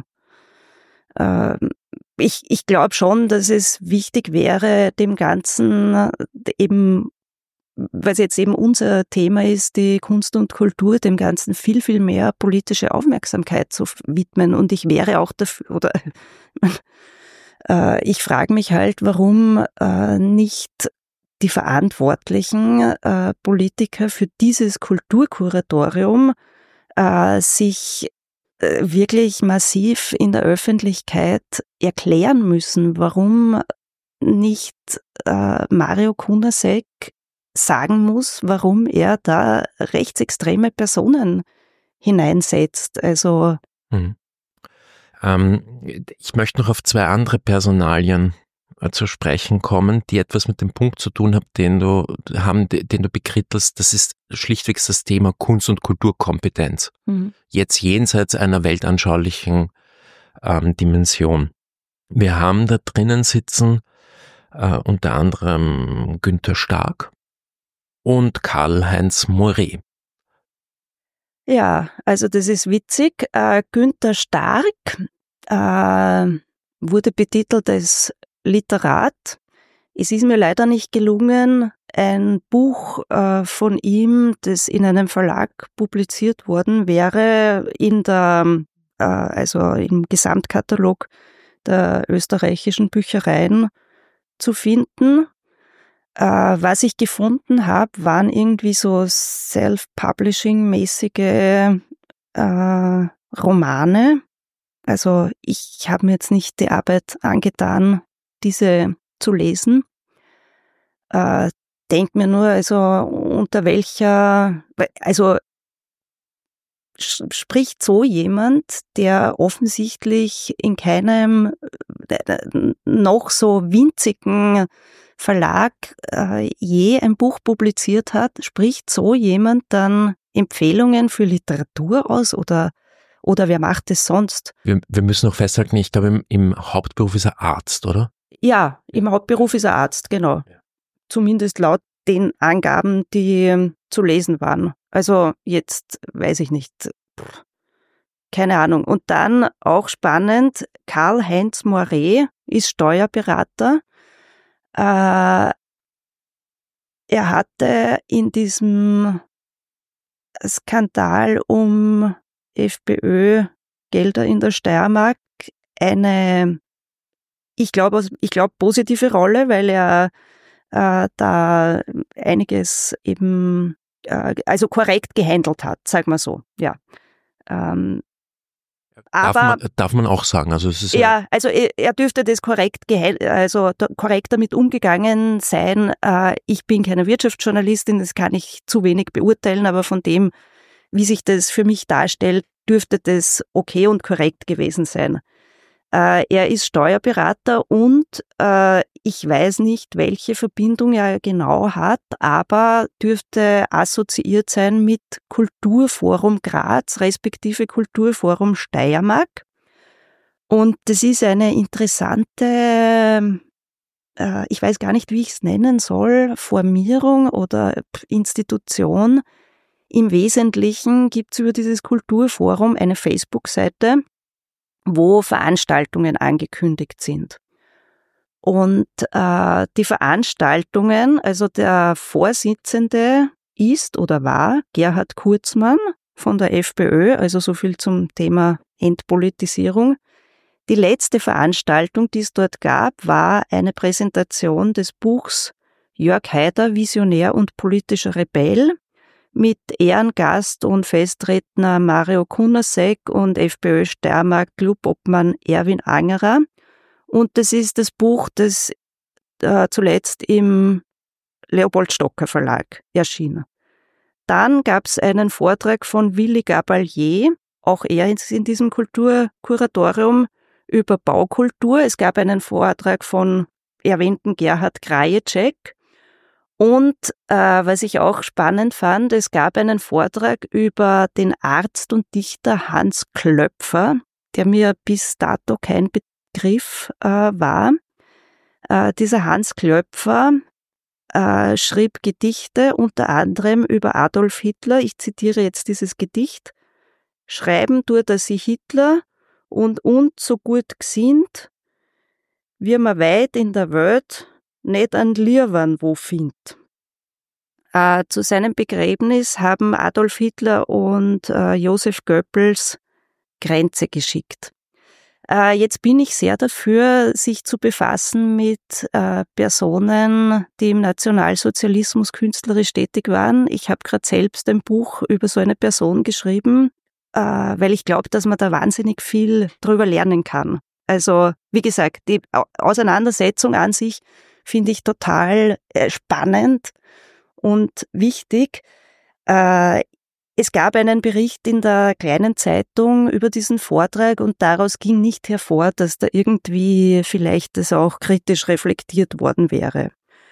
äh, ich, ich glaube schon, dass es wichtig wäre, dem Ganzen eben, weil es jetzt eben unser Thema ist, die Kunst und Kultur, dem Ganzen viel, viel mehr politische Aufmerksamkeit zu widmen. Und ich wäre auch dafür, oder ich frage mich halt, warum äh, nicht die verantwortlichen äh, Politiker für dieses Kulturkuratorium äh, sich äh, wirklich massiv in der Öffentlichkeit erklären müssen, warum nicht äh, Mario Kunasek sagen muss, warum er da rechtsextreme Personen hineinsetzt. Also mhm. Ich möchte noch auf zwei andere Personalien zu sprechen kommen, die etwas mit dem Punkt zu tun haben, den du, haben, den du bekrittelst. Das ist schlichtweg das Thema Kunst- und Kulturkompetenz. Mhm. Jetzt jenseits einer weltanschaulichen ähm, Dimension. Wir haben da drinnen sitzen äh, unter anderem Günther Stark und Karl-Heinz Moret. Ja, also das ist witzig. Äh, Günther Stark äh, wurde betitelt als Literat. Es ist mir leider nicht gelungen, ein Buch äh, von ihm, das in einem Verlag publiziert worden wäre, in der, äh, also im Gesamtkatalog der österreichischen Büchereien zu finden. Äh, was ich gefunden habe, waren irgendwie so Self-Publishing-mäßige äh, Romane. Also ich habe mir jetzt nicht die Arbeit angetan, diese zu lesen. Äh, denk mir nur, also unter welcher, also spricht so jemand, der offensichtlich in keinem noch so winzigen Verlag äh, je ein Buch publiziert hat, spricht so jemand dann Empfehlungen für Literatur aus oder, oder wer macht es sonst? Wir, wir müssen noch festhalten, ich glaube, im, im Hauptberuf ist er Arzt, oder? Ja, im Hauptberuf ist er Arzt, genau. Ja. Zumindest laut den Angaben, die zu lesen waren. Also jetzt weiß ich nicht, keine Ahnung. Und dann auch spannend, Karl-Heinz Moret ist Steuerberater. Äh, er hatte in diesem Skandal um FPÖ-Gelder in der Steiermark eine, ich glaube, ich glaube positive Rolle, weil er äh, da einiges eben, äh, also korrekt gehandelt hat, sagen wir so, ja. Ähm, Darf, aber, man, darf man auch sagen. Also es ist ja, ja, also er, er dürfte das korrekt, also korrekt damit umgegangen sein. Ich bin keine Wirtschaftsjournalistin, das kann ich zu wenig beurteilen, aber von dem, wie sich das für mich darstellt, dürfte das okay und korrekt gewesen sein. Er ist Steuerberater und ich weiß nicht, welche Verbindung er genau hat, aber dürfte assoziiert sein mit Kulturforum Graz, respektive Kulturforum Steiermark. Und das ist eine interessante, ich weiß gar nicht, wie ich es nennen soll, Formierung oder Institution. Im Wesentlichen gibt es über dieses Kulturforum eine Facebook-Seite, wo Veranstaltungen angekündigt sind. Und äh, die Veranstaltungen, also der Vorsitzende ist oder war Gerhard Kurzmann von der FPÖ, also so viel zum Thema Entpolitisierung. Die letzte Veranstaltung, die es dort gab, war eine Präsentation des Buchs Jörg Haider, Visionär und politischer Rebell, mit Ehrengast und Festredner Mario Kunasek und FPÖ Steiermark Clubobmann Erwin Angerer. Und das ist das Buch, das äh, zuletzt im Leopold Stocker Verlag erschien. Dann gab es einen Vortrag von Willi Gabalier, auch er ist in diesem Kulturkuratorium, über Baukultur. Es gab einen Vortrag von erwähnten Gerhard Krajicek. Und äh, was ich auch spannend fand, es gab einen Vortrag über den Arzt und Dichter Hans Klöpfer, der mir bis dato kein Begriff äh, war. Äh, dieser Hans Klöpfer äh, schrieb Gedichte unter anderem über Adolf Hitler. Ich zitiere jetzt dieses Gedicht. Schreiben tut er sie Hitler und uns so gut gesinnt, wie man weit in der Welt nicht an Lierwern wo findet. Äh, zu seinem Begräbnis haben Adolf Hitler und äh, Josef Goebbels Grenze geschickt. Äh, jetzt bin ich sehr dafür, sich zu befassen mit äh, Personen, die im Nationalsozialismus künstlerisch tätig waren. Ich habe gerade selbst ein Buch über so eine Person geschrieben, äh, weil ich glaube, dass man da wahnsinnig viel drüber lernen kann. Also, wie gesagt, die Auseinandersetzung an sich finde ich total äh, spannend und wichtig. Äh, es gab einen Bericht in der kleinen Zeitung über diesen Vortrag und daraus ging nicht hervor, dass da irgendwie vielleicht das auch kritisch reflektiert worden wäre.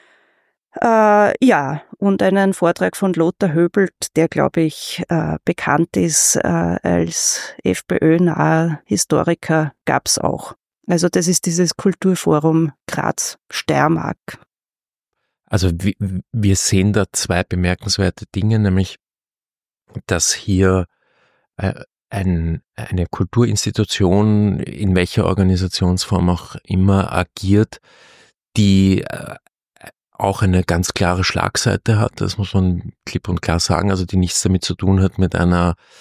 Äh, ja, und einen Vortrag von Lothar Höbelt, der, glaube ich, äh, bekannt ist äh, als FPÖ-naher Historiker, gab's auch. Also das ist dieses Kulturforum Graz-Steiermark. Also wir sehen da zwei bemerkenswerte Dinge, nämlich, dass hier äh, ein, eine Kulturinstitution, in welcher Organisationsform auch immer agiert, die äh, auch eine ganz klare Schlagseite hat, das muss man klipp und klar sagen, also die nichts damit zu tun hat mit einer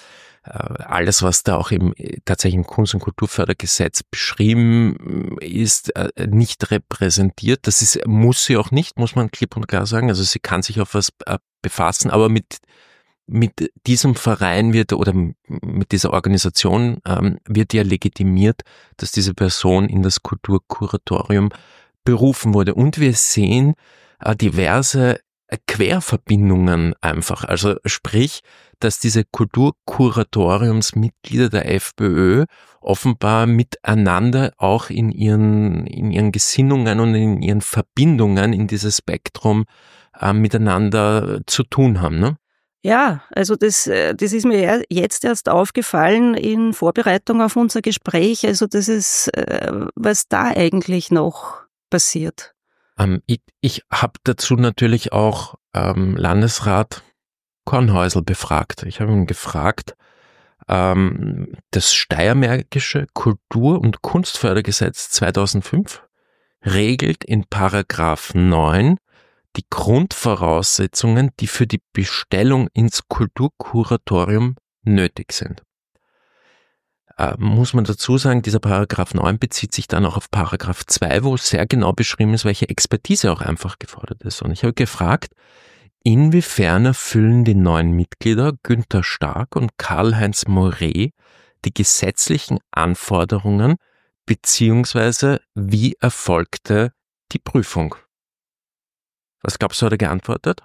alles, was da auch im tatsächlich im Kunst- und Kulturfördergesetz beschrieben ist, nicht repräsentiert. Das ist, muss sie auch nicht, muss man klipp und klar sagen. Also sie kann sich auf was befassen, aber mit mit diesem Verein wird oder mit dieser Organisation ähm, wird ja legitimiert, dass diese Person in das Kulturkuratorium berufen wurde. Und wir sehen äh, diverse Querverbindungen einfach. Also sprich, dass diese Kulturkuratoriumsmitglieder der FPÖ offenbar miteinander auch in ihren, in ihren Gesinnungen und in ihren Verbindungen in dieses Spektrum äh, miteinander zu tun haben, ne? Ja, also das, das ist mir jetzt erst aufgefallen in Vorbereitung auf unser Gespräch. Also das ist, was da eigentlich noch passiert. Ähm, ich ich habe dazu natürlich auch ähm, Landesrat Kornhäusl befragt. Ich habe ihn gefragt, ähm, das Steiermärkische Kultur- und Kunstfördergesetz zweitausendfünf regelt in Paragraph neun die Grundvoraussetzungen, die für die Bestellung ins Kulturkuratorium nötig sind. Äh, muss man dazu sagen, dieser Paragraph neun bezieht sich dann auch auf Paragraph zwei, wo sehr genau beschrieben ist, welche Expertise auch einfach gefordert ist. Und ich habe gefragt, inwiefern erfüllen die neuen Mitglieder Günther Stark und Karl-Heinz Moret die gesetzlichen Anforderungen, beziehungsweise wie erfolgte die Prüfung? Was glaubst du, hat er geantwortet?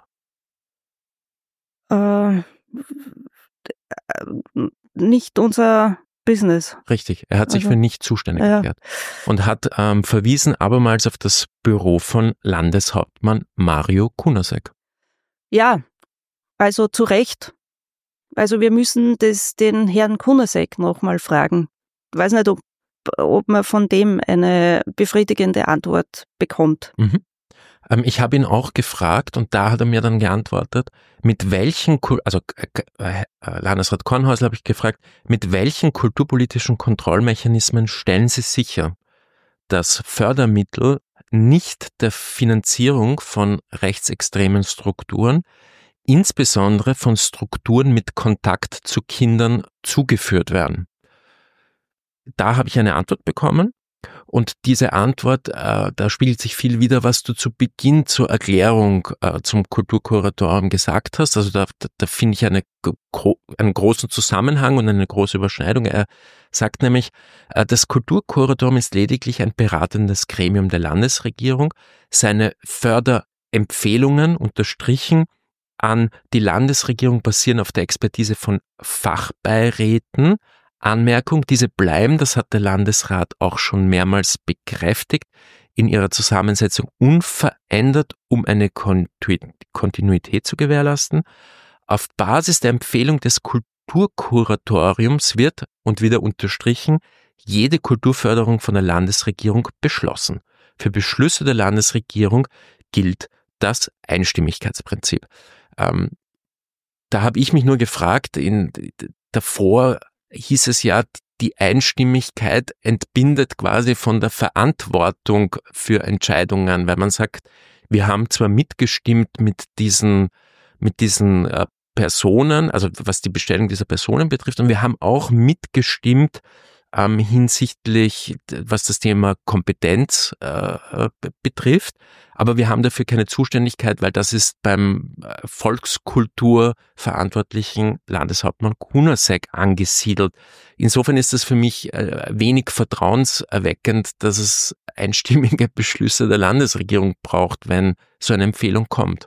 Äh, nicht unser Business. Richtig, er hat sich Also, für nicht zuständig ja. erklärt und hat ähm, verwiesen abermals auf das Büro von Landeshauptmann Mario Kunasek. Ja, also zu Recht. Also wir müssen das den Herrn Kunasek nochmal fragen. Ich weiß nicht, ob, ob man von dem eine befriedigende Antwort bekommt. Mhm. Ähm, ich habe ihn auch gefragt und da hat er mir dann geantwortet, mit welchen, also äh, äh, Landesrat Kornhäusl habe ich gefragt, mit welchen kulturpolitischen Kontrollmechanismen stellen Sie sicher, dass Fördermittel nicht der Finanzierung von rechtsextremen Strukturen, insbesondere von Strukturen mit Kontakt zu Kindern, zugeführt werden? Da habe ich eine Antwort bekommen. Und diese Antwort, äh, da spiegelt sich viel wider, was du zu Beginn zur Erklärung äh, zum Kulturkuratorium gesagt hast. Also da, da, da finde ich eine, einen großen Zusammenhang und eine große Überschneidung. Er sagt nämlich, äh, das Kulturkuratorium ist lediglich ein beratendes Gremium der Landesregierung. Seine Förderempfehlungen, unterstrichen, an die Landesregierung basieren auf der Expertise von Fachbeiräten. Anmerkung, diese bleiben, das hat der Landesrat auch schon mehrmals bekräftigt, in ihrer Zusammensetzung unverändert, um eine Kontinuität zu gewährleisten. Auf Basis der Empfehlung des Kulturkuratoriums wird, und wieder unterstrichen, jede Kulturförderung von der Landesregierung beschlossen. Für Beschlüsse der Landesregierung gilt das Einstimmigkeitsprinzip. Ähm, da habe ich mich nur gefragt, in, davor hieß es ja, die Einstimmigkeit entbindet quasi von der Verantwortung für Entscheidungen, weil man sagt, wir haben zwar mitgestimmt mit diesen, mit diesen äh, Personen, also was die Bestellung dieser Personen betrifft, und wir haben auch mitgestimmt ähm, hinsichtlich, was das Thema Kompetenz äh, betrifft, aber wir haben dafür keine Zuständigkeit, weil das ist beim Volkskulturverantwortlichen Landeshauptmann Kunasek angesiedelt. Insofern ist das für mich äh, wenig vertrauenserweckend, dass es einstimmige Beschlüsse der Landesregierung braucht, wenn so eine Empfehlung kommt.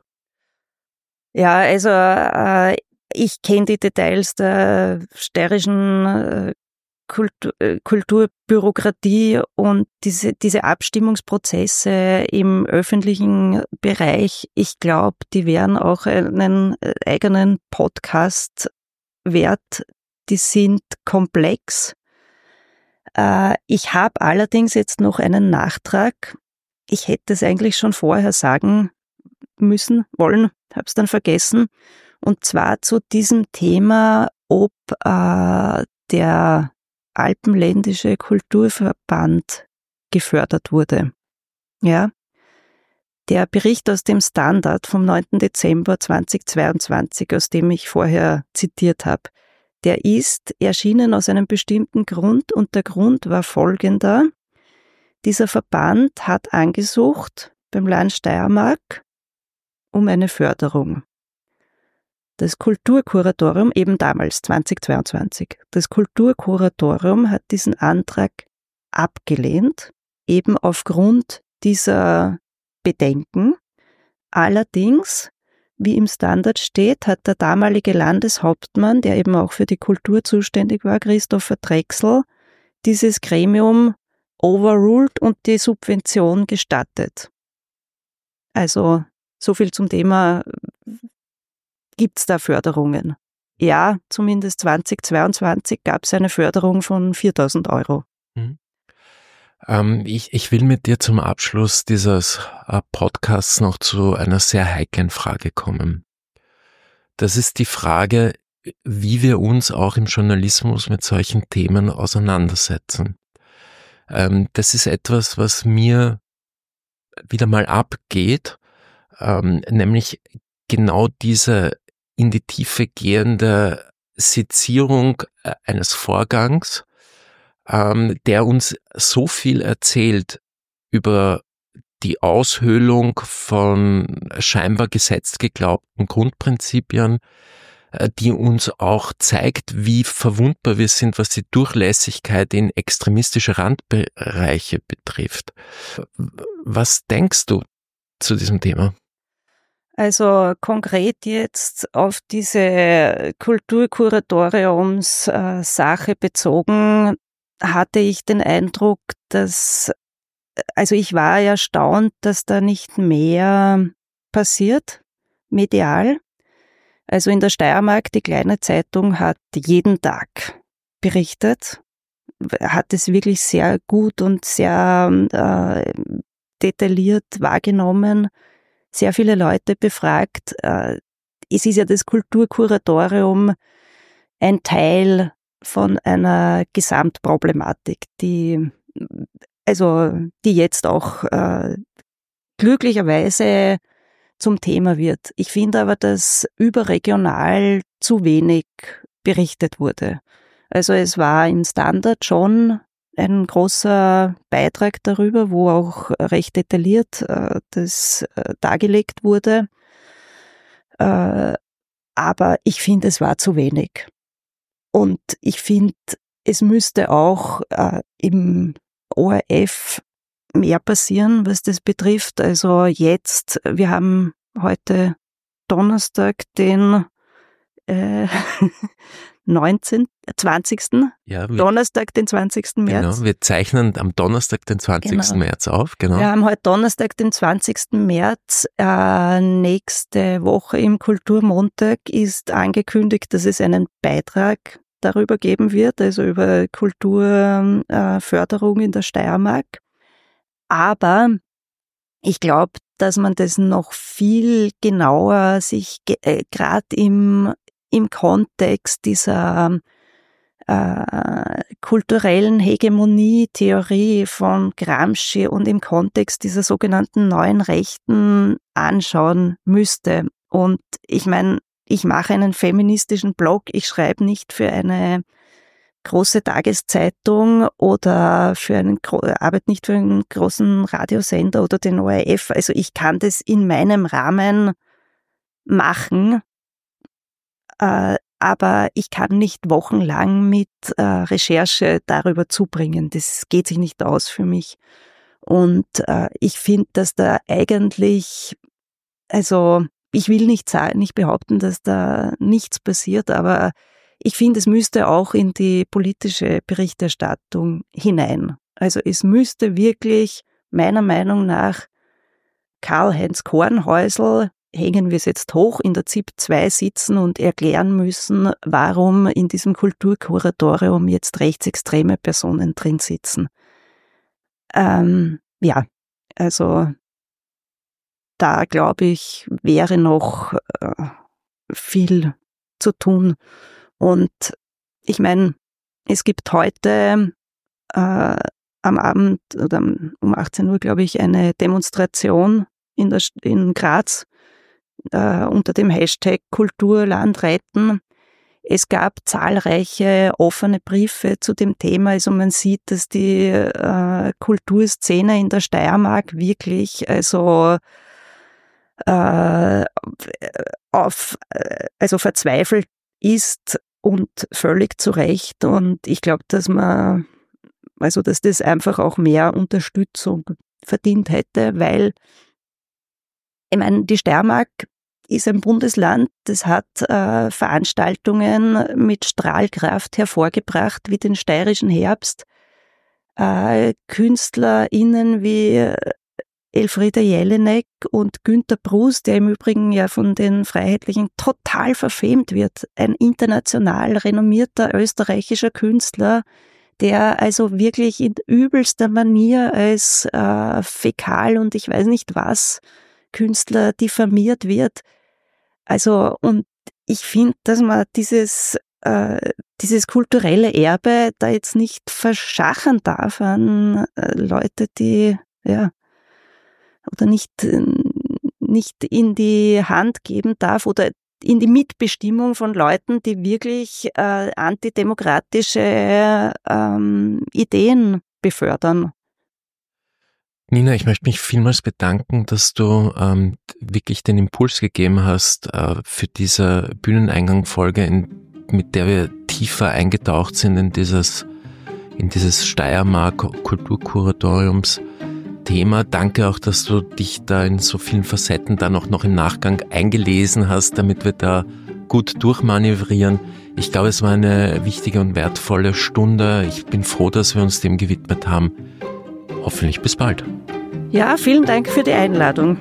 Ja, also äh, ich kenne die Details der steirischen äh, Kultur, äh, Kulturbürokratie und diese, diese Abstimmungsprozesse im öffentlichen Bereich. Ich glaube, die wären auch einen eigenen Podcast wert. Die sind komplex. Äh, ich habe allerdings jetzt noch einen Nachtrag. Ich hätte es eigentlich schon vorher sagen müssen, wollen, habe es dann vergessen. Und zwar zu diesem Thema, ob äh, der Alpenländische Kulturverband gefördert wurde. Ja, der Bericht aus dem Standard vom neunten Dezember zweitausendzweiundzwanzig, aus dem ich vorher zitiert habe, der ist erschienen aus einem bestimmten Grund und der Grund war folgender. Dieser Verband hat angesucht beim Land Steiermark um eine Förderung. Das Kulturkuratorium, eben damals, zweitausendzweiundzwanzig, das Kulturkuratorium hat diesen Antrag abgelehnt, eben aufgrund dieser Bedenken. Allerdings, wie im Standard steht, hat der damalige Landeshauptmann, der eben auch für die Kultur zuständig war, Christopher Drechsel, dieses Gremium overruled und die Subvention gestattet. Also so viel zum Thema, gibt es da Förderungen? Ja, zumindest zweitausendzweiundzwanzig gab es eine Förderung von viertausend Euro. Mhm. Ähm, ich, ich will mit dir zum Abschluss dieses äh, Podcasts noch zu einer sehr heiklen Frage kommen. Das ist die Frage, wie wir uns auch im Journalismus mit solchen Themen auseinandersetzen. Ähm, das ist etwas, was mir wieder mal abgeht, ähm, nämlich genau diese in die Tiefe gehende Sezierung äh, eines Vorgangs, ähm, der uns so viel erzählt über die Aushöhlung von scheinbar gesetzt geglaubten Grundprinzipien, äh, die uns auch zeigt, wie verwundbar wir sind, was die Durchlässigkeit in extremistische Randbereiche betrifft. Was denkst du zu diesem Thema? Also konkret jetzt auf diese Kulturkuratoriums-Sache bezogen, hatte ich den Eindruck, dass, also ich war erstaunt, dass da nicht mehr passiert, medial. Also in der Steiermark, die kleine Zeitung hat jeden Tag berichtet, hat es wirklich sehr gut und sehr äh, detailliert wahrgenommen, sehr viele Leute befragt. Äh, es ist ja das Kulturkuratorium ein Teil von einer Gesamtproblematik, die also die jetzt auch äh, glücklicherweise zum Thema wird. Ich finde aber, dass überregional zu wenig berichtet wurde. Also es war im Standard schon ein großer Beitrag darüber, wo auch recht detailliert äh, das äh, dargelegt wurde. Äh, aber ich finde, es war zu wenig. Und ich finde, es müsste auch äh, im O R F mehr passieren, was das betrifft. Also jetzt, wir haben heute Donnerstag, den äh, neunzehnten, zwanzigsten Ja, wir, Donnerstag, den zwanzigsten März. Genau, wir zeichnen am Donnerstag, den zwanzigsten Genau. März auf. Genau. Wir haben heute Donnerstag, den zwanzigsten März. Äh, nächste Woche im Kulturmontag ist angekündigt, dass es einen Beitrag darüber geben wird, also über Kulturförderung äh, in der Steiermark. Aber ich glaube, dass man das noch viel genauer sich äh, gerade im, im Kontext dieser äh, kulturellen Hegemonie-Theorie von Gramsci und im Kontext dieser sogenannten neuen Rechten anschauen müsste. Und ich meine, ich mache einen feministischen Blog, ich schreibe nicht für eine große Tageszeitung oder für einen, arbeite nicht für einen großen Radiosender oder den O R F. Also ich kann das in meinem Rahmen machen, äh, aber ich kann nicht wochenlang mit äh, Recherche darüber zubringen. Das geht sich nicht aus für mich. Und äh, ich finde, dass da eigentlich, also ich will nicht sagen, nicht behaupten, dass da nichts passiert, aber ich finde, es müsste auch in die politische Berichterstattung hinein. Also es müsste wirklich meiner Meinung nach Karl-Heinz Kornhäusl, hängen wir es jetzt hoch, in der Z I P zwei sitzen und erklären müssen, warum in diesem Kulturkuratorium jetzt rechtsextreme Personen drin sitzen. Ähm, ja, also da glaube ich, wäre noch äh, viel zu tun. Und ich meine, es gibt heute äh, am Abend oder um achtzehn Uhr, glaube ich, eine Demonstration in, der, in Graz äh, unter dem Hashtag Kulturland retten. Es gab zahlreiche offene Briefe zu dem Thema. Also man sieht, dass die äh, Kulturszene in der Steiermark wirklich also äh, auf, also verzweifelt ist und völlig zu Recht. Und ich glaube, dass man, also dass das einfach auch mehr Unterstützung verdient hätte, weil ich meine, die Steiermark ist ein Bundesland, das hat äh, Veranstaltungen mit Strahlkraft hervorgebracht, wie den Steirischen Herbst. Äh, KünstlerInnen wie Elfriede Jelinek und Günter Brus, der im Übrigen ja von den Freiheitlichen total verfemt wird. Ein international renommierter österreichischer Künstler, der also wirklich in übelster Manier als äh, Fäkal und ich weiß nicht was Künstler diffamiert wird. Also, und ich finde, dass man dieses, äh, dieses kulturelle Erbe da jetzt nicht verschachern darf an äh, Leute, die, ja, oder nicht, nicht in die Hand geben darf oder in die Mitbestimmung von Leuten, die wirklich äh, antidemokratische ähm, Ideen befördern. Nina, ich möchte mich vielmals bedanken, dass du ähm, wirklich den Impuls gegeben hast äh, für diese Bühneneingang-Folge, in, mit der wir tiefer eingetaucht sind in dieses, in dieses Steiermark-Kulturkuratoriums. Thema. Danke auch, dass du dich da in so vielen Facetten dann auch noch im Nachgang eingelesen hast, damit wir da gut durchmanövrieren. Ich glaube, es war eine wichtige und wertvolle Stunde. Ich bin froh, dass wir uns dem gewidmet haben. Hoffentlich bis bald. Ja, vielen Dank für die Einladung.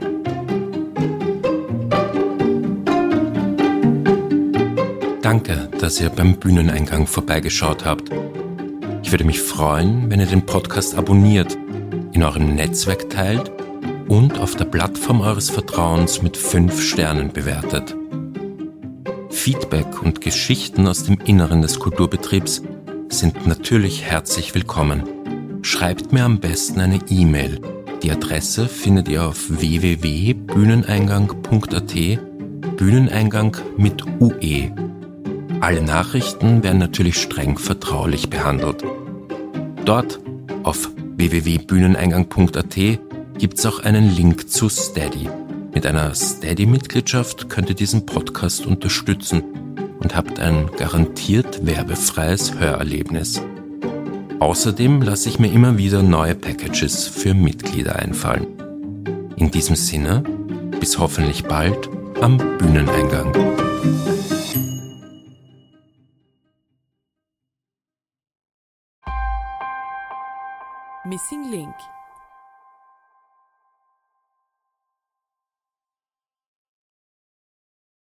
Danke, dass ihr beim Bühneneingang vorbeigeschaut habt. Ich würde mich freuen, wenn ihr den Podcast abonniert, in eurem Netzwerk teilt und auf der Plattform eures Vertrauens mit fünf Sternen bewertet. Feedback und Geschichten aus dem Inneren des Kulturbetriebs sind natürlich herzlich willkommen. Schreibt mir am besten eine E-Mail. Die Adresse findet ihr auf w w w punkt bühneneingang punkt a t, Bühneneingang mit U E. Alle Nachrichten werden natürlich streng vertraulich behandelt. Dort auf w w w punkt bühneneingang punkt a t gibt es auch einen Link zu Steady. Mit einer Steady-Mitgliedschaft könnt ihr diesen Podcast unterstützen und habt ein garantiert werbefreies Hörerlebnis. Außerdem lasse ich mir immer wieder neue Packages für Mitglieder einfallen. In diesem Sinne, bis hoffentlich bald am Bühneneingang. Missing Link